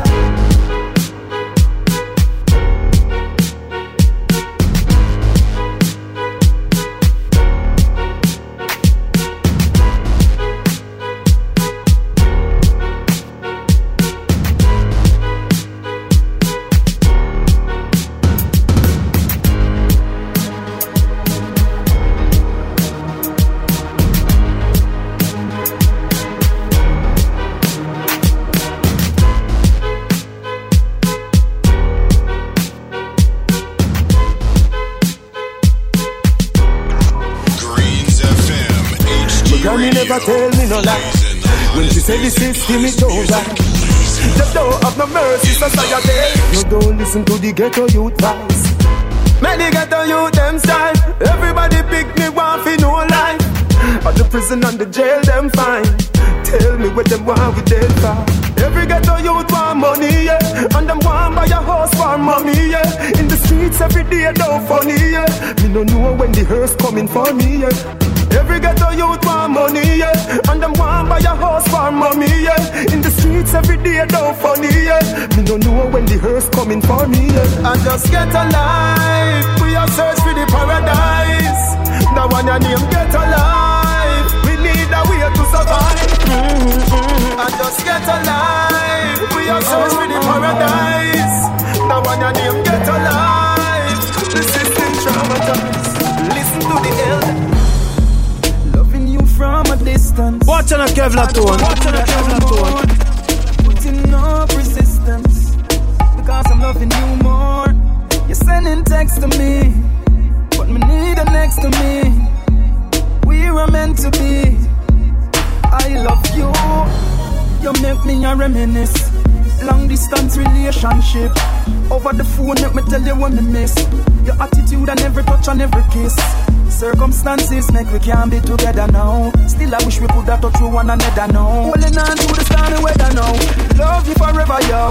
Granny never tell me no lie.
When she say the system is over, you don't have no mercy, society. You don't listen to the ghetto youth voice. Many ghetto youth them style. Everybody pick me one for no life. At the prison and the jail them fine. Tell me what them want with them for. Every ghetto youth want money, yeah. And them want buy a house for mommy, yeah. In the streets every day, don't funny, yeah. Me no know when the hearse coming for me, yeah. Every ghetto youth want money, yeah. And them want buy a house for mommy, yeah. In the streets every day, don't funny, yeah. Me no know when the hearse coming for me, yeah. I just get alive. We are search for the paradise. Now one your name get alive. We need a way to survive. I just get alive. We are search for the paradise. Now one your name get alive. The system traumatized. Listen to the elder. Loving you from a distance.
Watch on a Kevlar tone. Watch on a Kevlar tone.
Putting up resistance. Because I'm loving you more. You're sending text to me, but me need her next to me. We were meant to be. I love you. You make me a reminisce. Long distance relationship. Over the phone, let me tell you what me miss. Your attitude and every touch and every kiss. Circumstances make we can't be together now. Still I wish we could have touched through one another now. Holding on to the stormy weather now. Love you forever, yo.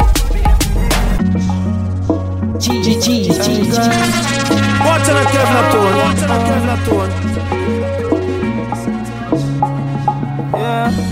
G. Watch on a Kevlar tone. Watch on a Kevlar tone.
Yeah.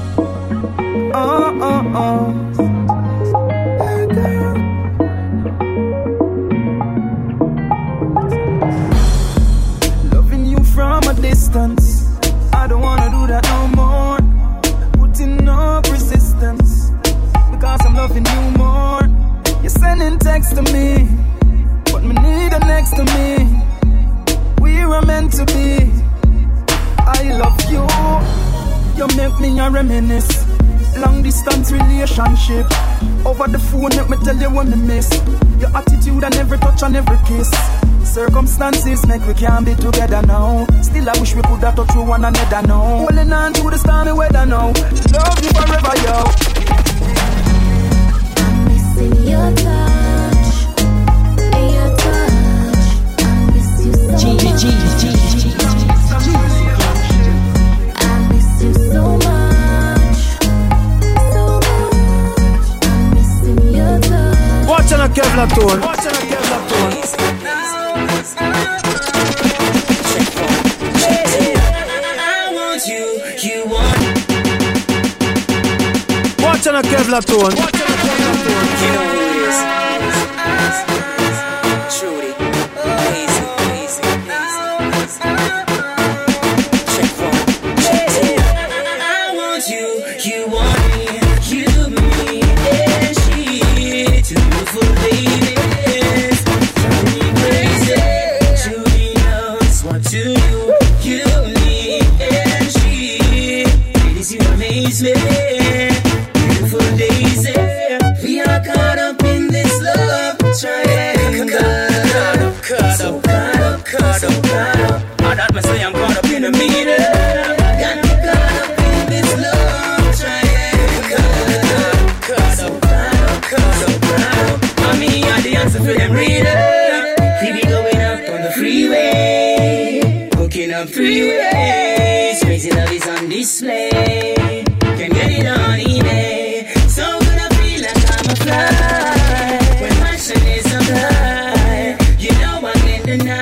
Loving you from a distance. I don't wanna do that no more. Putting up resistance. Because I'm loving you more. You're sending text to me, but me need her next to me. We were meant to be. I love you. You make me a reminisce. Long distance relationship. Over the phone, let me tell you what me miss. Your attitude and every touch and every kiss. Circumstances make we can't be together now. Still I wish we could have touched through one another now. Holding on to the stormy weather now. Love you forever, yo.
I'm missing your touch. And your touch. I miss you so much. I miss you so much.
Watch on a Kevlar tone. Watch on a Kevlar tone.
I want you, you want.
Watch on a Kevlar tone. Watch on a Kevlar tone.
You know who it is. Trudy. Easy. Check one. I want you, you want me, you me, and she. Two beautiful ladies, drive me crazy. Trudy knows what to do. You, me, and she. Ladies, you amaze me. Beautiful daisy, we are caught up in this love triangle. Caught up. I thought me say I'm caught up in the middle. Got me caught up in this love triangle. Caught up. Mommy, you're the answer for them reader. We be going up on the freeway, hooking up 3 ways. Crazy love is on display. Can get it on eBay. So good I feel like I'm a fly. When passion is applied, you know I can't deny.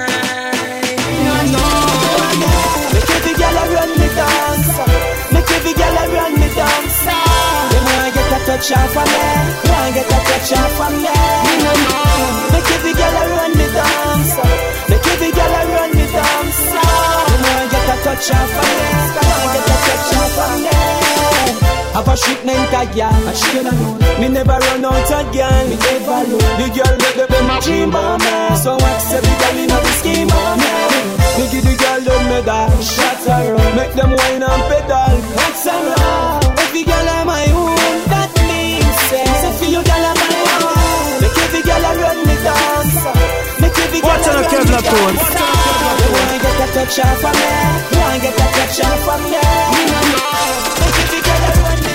Make every girl run me dance. Make every girl run me dance. They wanna get a touch off of me. Wanna get a touch off of me. Make every girl run me dance. Make every girl run me dance. They wanna get a touch off of me. Wanna get a touch off of me. Have a shit named Tagya. Me never run out again. Me never run. The girl make them a dream of me. So accept the girl in the scheme of me. Me give the girl them medal. Shots around. Make them wine and pedal. That's a love. Every girl am my own. That means say for you girl am my own. Make every girl run me dance. Make every girl run me dance. You wanna get a touch off of me. You wanna get a touch off of me. Make every girl run me dance.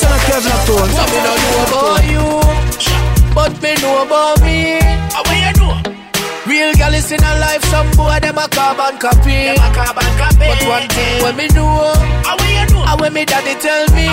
Watching a Kevin Tone.
So me don't know about you, but me know about me. How will you know? Real gal is in a life, some boy them a carbon copy. But one thing when me know, how will you know? How when me daddy tell me,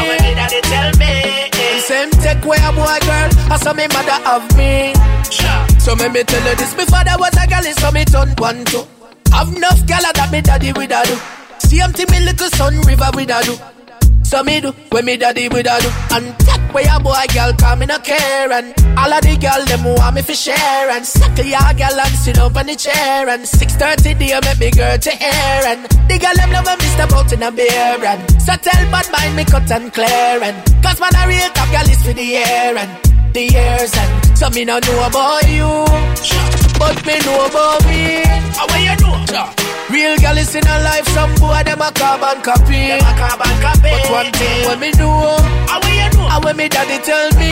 the same tech where a boy girl, I saw me mother have me. So me tell you this, my father was a gal, so me turn one two. Have enough gal that me daddy with a do. Same thing me little son river with a do. So me do, when me daddy with a do. And that way a boy girl come in a care. And all of the girl them want me for share. And suckle your girl and sit up on the chair. And 6:30 they make me girl to air. And the girl them love me step out in a beer. And so tell bad mind me cut and clear. And cause man a real top girl is for the air. And the years and so me no know about you, but me know about me. How will you know? Real gal is in a life, some boy them a carbon copy. But one thing when me know, how will you know? How when me daddy tell me,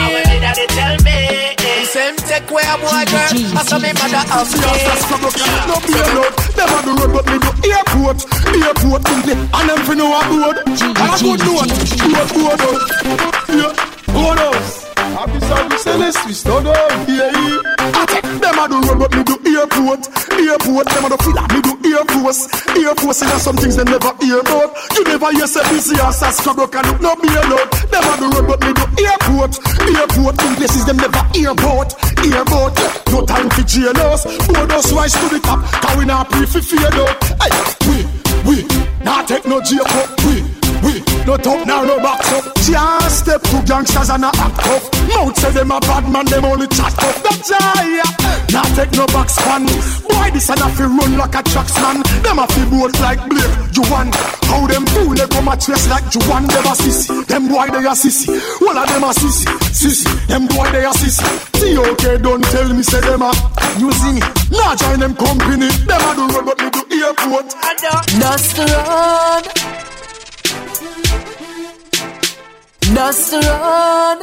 the same tech where a boy girl, I saw me mother have me.
No be alone, never do road but me do airport simply, and them fi know a board. And a good note, board out, yeah, board out. Happy service and a Swiss no go, yeah. Them a do road but me do airport. Them a do feel like me do Air Force is some things they never hear about. You never hear say busy ass as scrub can no be alone. Them a do road but me do airport. In places them never hear about. No time for jealous. Board us rise to the top, cause we not pre for fear though. Hey, we not take no jail up. We no top now no back up. Just step to gangsters and a act tough. Mouth say them a bad man, them only chat tough. That's yeah. Not take no back span. Boy this and a fi run like a tracksman. Them a fi boat like Blake Juwan. How them do they come a chase like Juwan. Them a sissy, them boy they a sissy. All of them a sissy, them boy they a sissy. T.O.K. don't tell me say them a using it. Nah join them company. Them a do road but me do airport.
Dust the road. Dust the road.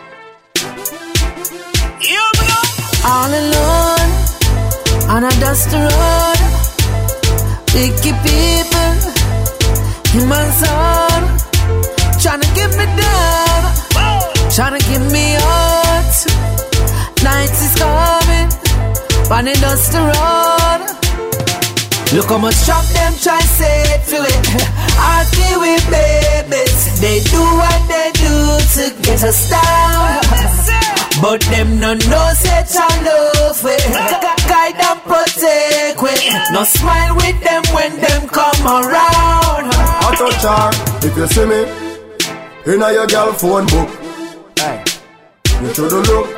All alone on a dusty road. Picky people in my zone, tryna get me down, tryna get me out. Night is coming on a dusty road. Look how much trouble them try say to it. Argue with babies, they do what they do to get us down. But them no know set and love we. Guide and protect we. No smile with them when them come around.
I touch her, if you see me in a your girl phone book, hey, you shoulda look.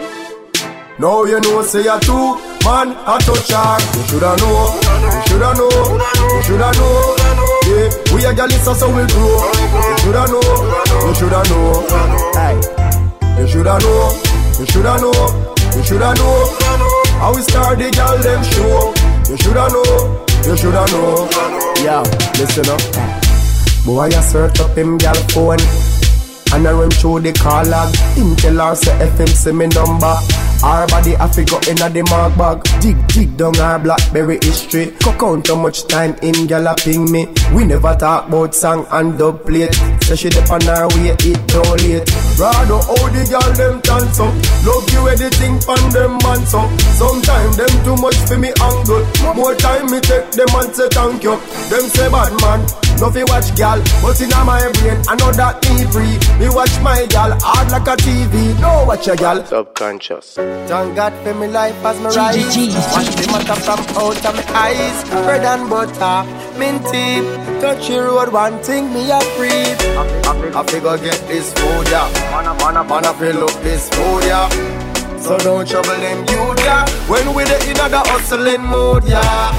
Now you know say you too, man, I touch her. You shoulda know, you shoulda know, you shoulda know. Yeah, we a girl is so we grow. You shoulda know, you shoulda know. Hey, you shoulda know. You shoulda know, you shoulda know. How we start the girl them show. You shoulda know, you shoulda know. Yo, listen up. Boy, I search up him girl phone and I run through the call log. Him tell her say FM say me number. Our body I figure in a the mark bag. Dig down our Blackberry history. Count how much time in galloping me. We never talk about song and dub plate. So she dip on her way, it don't late. Rather how the girl them dance up. Love you anything from them man so. Sometimes them too much for me angle. More time me take them and say thank you. Them say bad man, nothing watch gal. But in my brain I know that me free. Me watch my gal hard like a TV. No watch a gal
subconscious.
Thank God for me life as me rise. Watch the matter from out of my eyes. Bread and butter, minty. Touch the road, one thing me a breathe. I figure get this food, yeah. Wanna fill up this food, yeah. So don't trouble them youth, yeah. When we the in the hustling mood, yeah.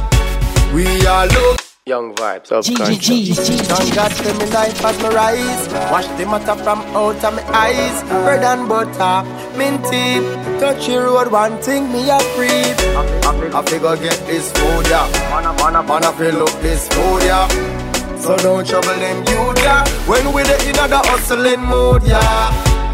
We are look.
Young vibes, subconscious.
Thank God for me life as me rise. Wash the matter from out of my eyes. Bread and butter, minty. Touch the road, one thing me a breathe. I figure get this food, yeah. Wanna fill up this food, yeah. So don't trouble them youth, yeah. When we the in the hustling mood, yeah.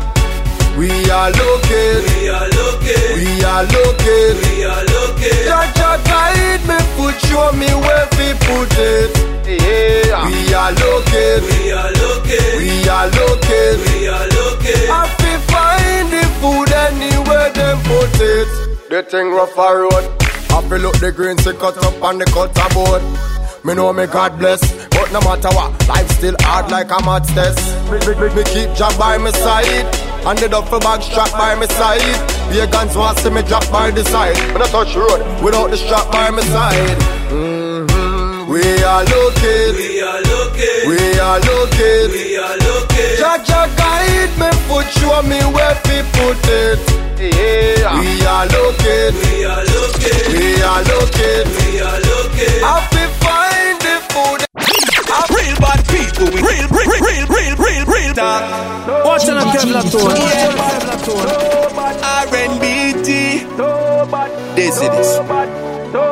We are looking, we are looking, we are looking, we are looking. Jah guide me, foot show me where we put it. Yeah. We are looking, we are looking, we are looking, we are looking. The thing rough a road. I feel up the green, so cut up on the cutter board. Me know me God bless, but no matter what, life still hard like a mad test. Me keep job by my side, and the duffel bag strap by my side. Vegans want see me drop by the side. Me not touch road without the strap by my side. We are looking, we are looking, we are looking, we are looking. Jah guide me foot, show me where we put it. Yeah. We are looking, we are looking, we are looking, we are looking. Happy find the food.
Real bad people, real talk.
Watch on a Kevlar tone.
RNBT. This it is.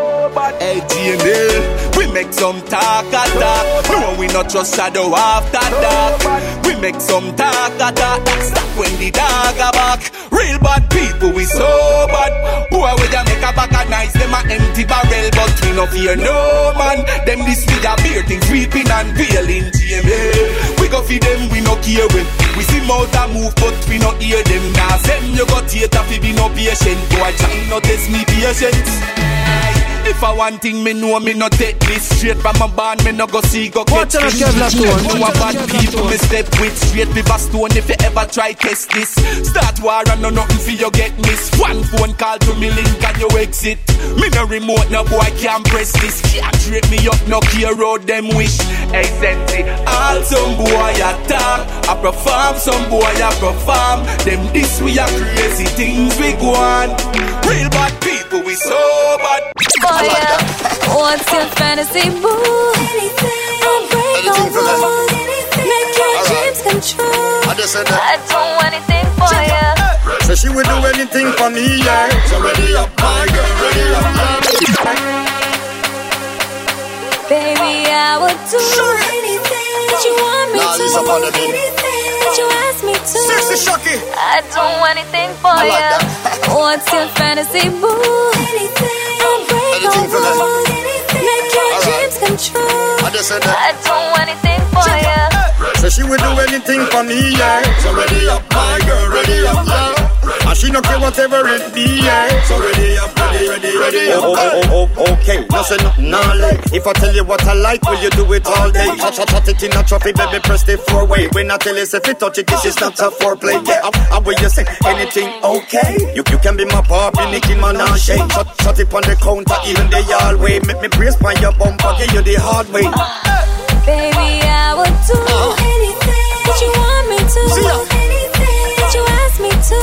AGML, we make some talk attack. No, we not just shadow after dark. We make some talk attack. Stop when the dog are back. Real bad people, we so bad. Who are we that make a back a nice? Them a empty barrel, but we no fear no man. Them this with a beer things weeping and wailing. GML, we go feed them, we no care when. We see mouth a move, but we no hear them. Now send you got theater, fi be no patient. Boy, try not test me patience. If I want thing, me know me no take this straight from my band, me no go see go catch this. No a bad people, me step with straight river stone. If you ever try test this, start war and no nothing for you get missed. One phone call to me link and you exit. Me no remote, no boy can't press this. Can't trip me up, no care road them wish. Hey Sensi, all some boy attack, I perform, some boy I perform. Them this we are crazy things we go on. Real bad people, we so bad.
What's your fantasy boo? I'll break all rules, make your dreams come true. I don't want anything for you.
So she would do anything for me, yeah. So ready up, my girl, ready up.
Baby, I would do anything that you want me to. Anything that you ask me to.
Sexy Shocky.
I don't want anything for you. What's your fantasy boo? I'll break all rules, make your dreams come true. I don't want anything for you.
So she would do anything for me, yeah. So ready up, my girl, ready up, yeah. And she don't care whatever it be, yeah. So ready up, ready up. Okay, nothing, nah, like. If I tell you what I like, will you do it all day? Shot it in a trophy, baby, press the 4-way. When I tell you if you touch it, this is not a foreplay, yeah. And when you say anything, okay. You can be my papi, Nicki Minaj, shake. Shot it on the counter, even the yard way. Make me brace by your bumper, give you the hard way.
Baby, I would do anything that you want me to. Anything that you ask me to.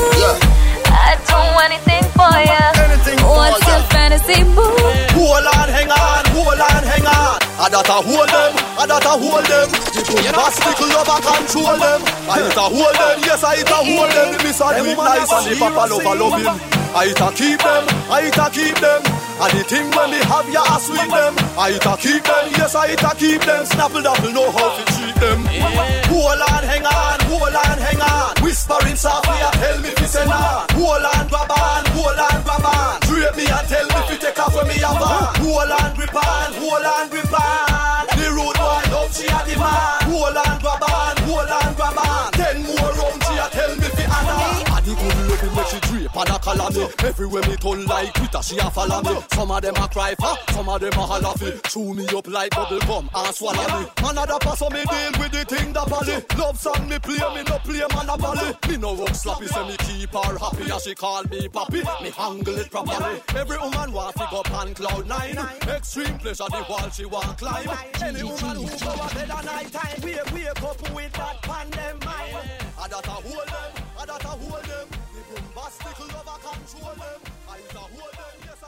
I don't want anything for you. What's your fantasy boo?
Hold on, hang on, hold on, hang on. I gotta hold them, I gotta hold them. You bombastic lover control them. I gotta hold them, yes I gotta hold them. The miss and the nice and the papa lover love him. I gotta keep them, I gotta keep them. And the thing when me have ya ass with them. I gotta keep them, yes I gotta keep them. Snapple dapple know how to treat them. Hold on, hang on, hold on, hang on. Whispering softly and tell me if it's a nah. Hold on, grab on, hold on, grab on. Drape me and tell me if you take off when me have on. Hold on, grip on, hold on, grip on. The road boy love she a the man. Hold on, grab on, hold on, grab on. 10 more round she a tell me if you Anna. I the good looking when she drape and a collar me. Everywhere me turn like Twitter she a follow me. Some of them a cry for, some of them a holler for. Chew me up like bubble gum and swallow me. Another pass on me deal with the thing that bally. Love song me play, me no play Monopoly. Me no rock slappy, say me keep her happy. And she call me papi, me handle it properly. Every woman want to go up on cloud 9. Extreme pleasure, the wall she want climb. Any woman who go out in the night time, wake up with that pan them mind. I gotta hold them, I gotta hold them. The bombastic lover control them. I gotta hold them, yes.